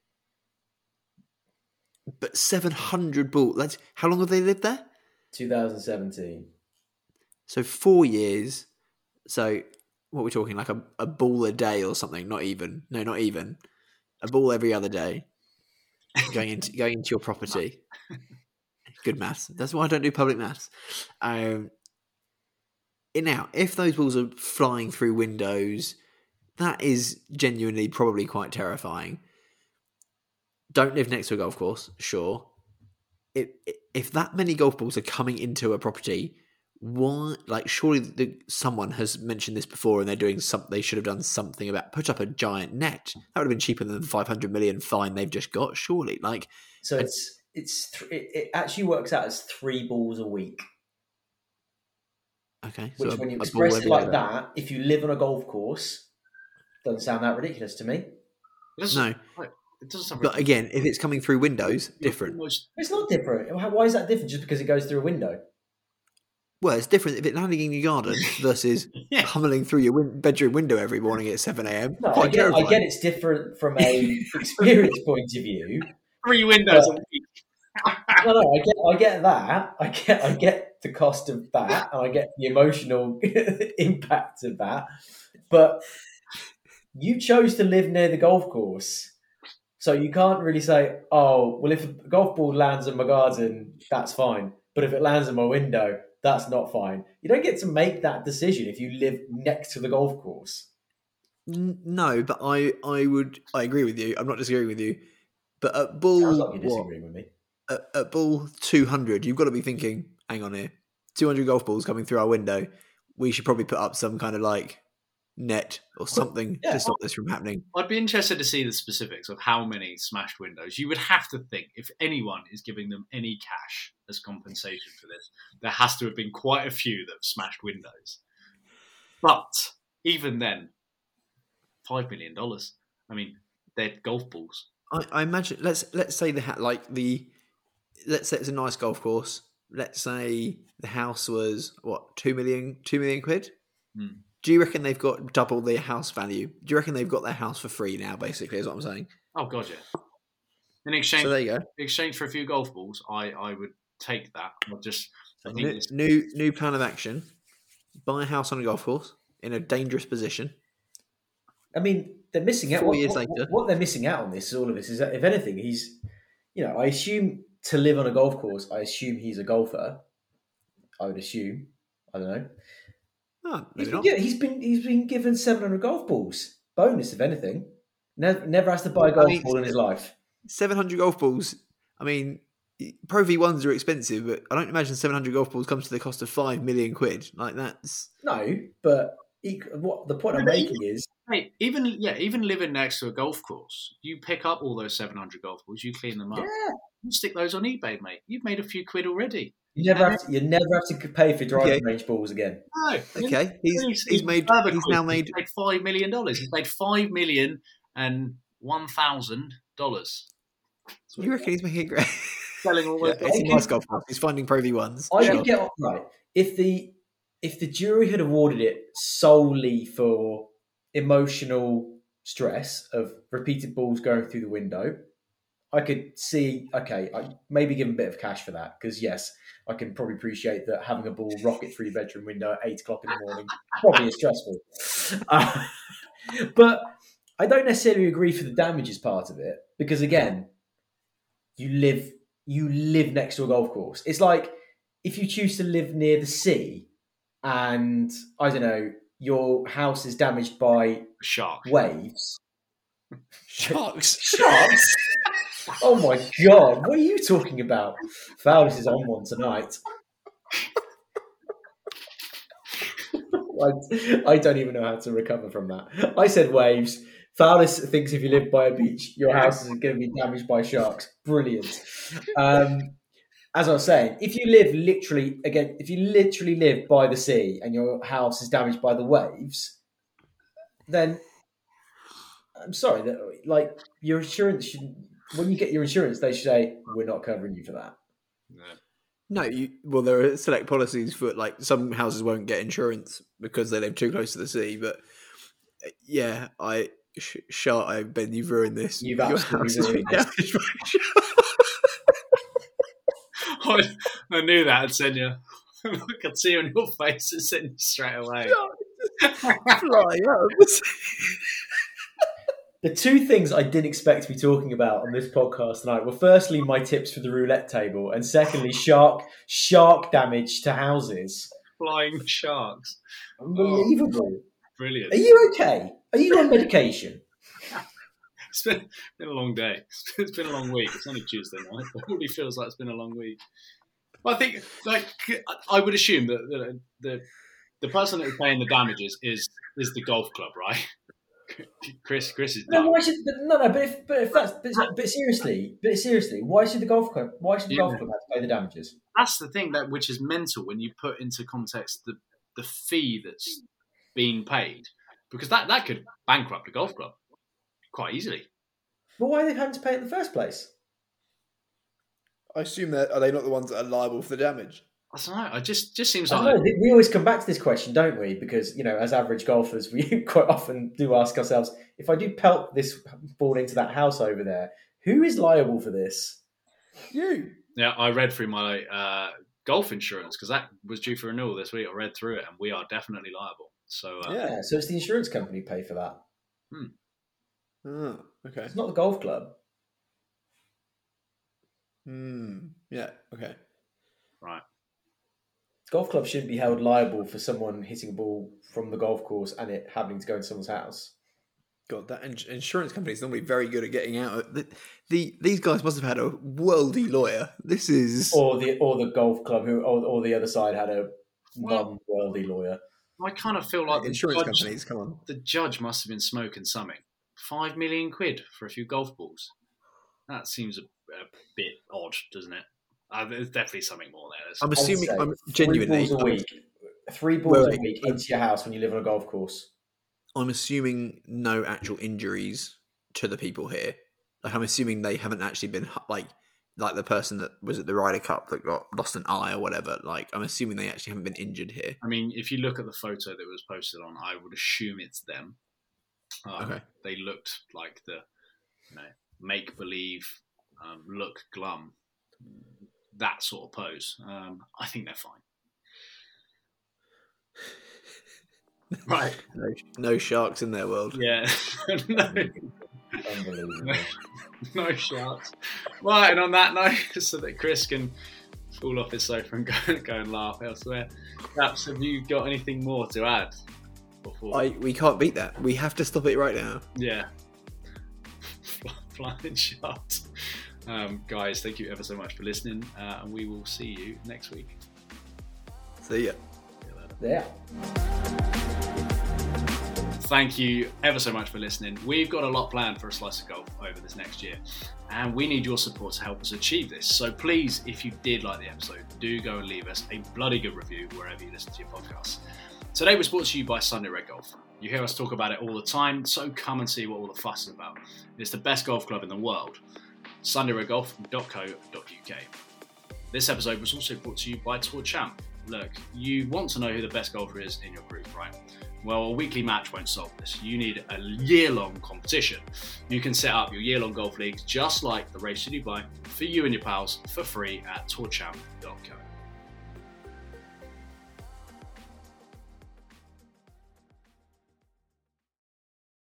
But seven hundred ball. That's how long have they lived there? twenty seventeen. So four years. So what are we talking, like a, a ball a day or something? Not even. No, not even. A ball every other day. Going into going into your property. Good maths. That's why I don't do public maths. Um, now, if those balls are flying through windows, that is genuinely probably quite terrifying. Don't live next to a golf course, sure. if, if that many golf balls are coming into a property, why? Like, surely the, someone has mentioned this before, and they're doing something. They should have done something about put up a giant net. That would have been cheaper than the five hundred million fine they've just got. Surely, like, so it's it's th- it, it actually works out as three balls a week. Okay, Which, so when a, you a express ball it like every that, if you live on a golf course, doesn't sound that ridiculous to me. It doesn't- No. It doesn't sound But again, if it's coming through windows, different. Almost, It's not different. Why is that different? Just because it goes through a window? Well, it's different if it's landing in your garden versus yeah. pummeling through your win- bedroom window every morning at seven a.m. No, I Quite get, I terrifying. get it's different from a experience point of view. Three windows. But- No, no, I get, I get that. I get, I get the cost of that, and I get the emotional impact of that. But you chose to live near the golf course, so you can't really say, "Oh, well, if a golf ball lands in my garden, that's fine. But if it lands in my window, that's not fine." You don't get to make that decision if you live next to the golf course. N- No, but I, I would, I agree with you. I'm not disagreeing with you. But at ball, Sounds like you're what? disagreeing with me. At, at ball two hundred, you've got to be thinking, hang on here, two hundred golf balls coming through our window. We should probably put up some kind of like net or something Yeah. to stop this from happening. I'd be interested to see the specifics of how many smashed windows. You would have to think, if anyone is giving them any cash as compensation for this, there has to have been quite a few that have smashed windows. But even then, five million dollars. I mean, they're golf balls. I, I imagine. Let's let's say the ha- like the let's say it's a nice golf course. Let's say the house was what two million two million quid. Hmm. Do you reckon they've got double their house value? Do you reckon they've got their house for free now? Basically, is what I'm saying. Oh god, yeah. In exchange, So there you go. in exchange for a few golf balls, I, I would take that. I'll just I think New, it's- new new plan of action: buy a house on a golf course in a dangerous position. I mean, they're missing out. Four What, years what, later. what they're missing out on this, all of this, is that if anything, he's, you know, I assume to live on a golf course, I assume he's a golfer. I would assume. I don't know. Oh, He's maybe been, not. gi- he's been he's been given seven hundred golf balls. Bonus, if anything. Never never has to buy a golf I mean, ball in his life. seven hundred golf balls. I mean, Pro V ones are expensive, but I don't imagine seven hundred golf balls comes to the cost of five million quid. Like that's No, but he, what the point I'm Yeah, but making is, Hey, even yeah, even living next to a golf course, you pick up all those seven hundred golf balls, you clean them up, yeah, you stick those on eBay, mate. You've made a few quid already. you never have to, you never have to pay for driving Okay. range balls again. No, okay. He's he's made further he's quid. now made. He's made five million dollars. He's made five million and one thousand dollars. You reckon he's making a great? Selling all Yeah, those it's a I nice could- golf course. He's finding Pro V ones. I Sure. could get right if the if the jury had awarded it solely for emotional stress of repeated balls going through the window. I could see, okay, I maybe give him a bit of cash for that because yes, I can probably appreciate that having a ball rocket through your bedroom window at eight o'clock in the morning probably is stressful. Uh, but I don't necessarily agree for the damages part of it because again, you live you live next to a golf course. It's like if you choose to live near the sea and I don't know, your house is damaged by shark. waves. Sharks. Sharks? Oh my god, what are you talking about? Fowlis is on one tonight. I, I don't even know how to recover from that. I said waves. Fowlis thinks if you live by a beach, your house is going to be damaged by sharks. Brilliant. Um, as I was saying, if you live literally, again, if you literally live by the sea and your house is damaged by the waves, then I'm sorry, that like your insurance should, when you get your insurance, they should say, we're not covering you for that. No. No, you, well, there are select policies for like some houses won't get insurance because they live too close to the sea. But yeah, I sh- shark. I Ben, you've ruined this. You've Your absolutely house has been ruined this. damaged by a shark. I, I knew that had sent you. I could see on your face it sent you straight away. Fly out. The two things I didn't expect to be talking about on this podcast tonight were firstly my tips for the roulette table, and secondly shark shark damage to houses. Flying sharks. Unbelievable. Brilliant. Are you okay? Are you on medication? It's been, been a long day. It's been a long week. It's only Tuesday night, but it really feels like it's been a long week. Well, I think, like, I would assume that the the, the person that is paying the damages is is the golf club, right? Chris, Chris is no. done. Why should no, no? But if but if that's but, but seriously, but seriously, why should the golf club? Why should the Yeah. golf club have to pay the damages? That's the thing that which is mental when you put into context the the fee that's being paid, because that that could bankrupt a golf club quite easily. But why are they having to pay it in the first place? I assume that are they not the ones that are liable for the damage? I don't know. It just just seems I like don't know, we always come back to this question, don't we? Because, you know, as average golfers, we quite often do ask ourselves, if I do pelt this ball into that house over there, who is liable for this? You. yeah. I read through my uh, golf insurance because that was due for renewal this week. I read through it, and we are definitely liable. So uh, Yeah, so it's the insurance company who pay for that. Oh, okay. It's not the golf club. Hmm. Yeah. Okay. right. Golf club shouldn't be held liable for someone hitting a ball from the golf course and it happening to go into someone's house. God, that ins- insurance company is normally very good at getting out. Of the, the these guys must have had a worldy lawyer. This is Or the or the golf club who or, or the other side had a Well- non-worldly lawyer. I kind of feel like the insurance judge, companies. Come on. the judge must have been smoking something. Five million quid for a few golf balls. That seems a, a bit odd, doesn't it? Uh, there's definitely something more there. There's- I'm I'd assuming. say I'm three genuinely. balls a I'm, week. Three balls Wait, a week wait. into your house when you live on a golf course. I'm assuming no actual injuries to the people here. Like I'm assuming they haven't actually been hu- like like the person that was at the Ryder Cup that got lost an eye or whatever. Like I'm assuming they actually haven't been injured here. I mean, if you look at the photo that was posted on, I would assume it's them. Um, Okay. They looked like the you know, make believe, um, look glum, that sort of pose. Um, I think they're fine. Right. No, no sharks in their world. Yeah. no, Unbelievable. no sharks. Right, and on that note, so that Chris can fall off his sofa and go, go and laugh elsewhere, perhaps have you got anything more to add? Before? I we can't beat that. We have to stop it right now. Yeah. Flying shot. Um, guys, thank you ever so much for listening, uh, and we will see you next week. See ya. Yeah. Thank you ever so much for listening. We've got a lot planned for A Slice of Golf over this next year, and we need your support to help us achieve this. So please, if you did like the episode, do go and leave us a bloody good review wherever you listen to your podcasts. Today was brought to you by Sunday Red Golf. You hear us talk about it all the time, so come and see what all the fuss is about. It's the best golf club in the world. sunday red golf dot co dot uk. This episode was also brought to you by Tour Champ. Look, you want to know who the best golfer is in your group, right? Well, a weekly match won't solve this. You need a year-long competition. You can set up your year-long golf leagues just like the Race to Dubai for you and your pals for free at tour champ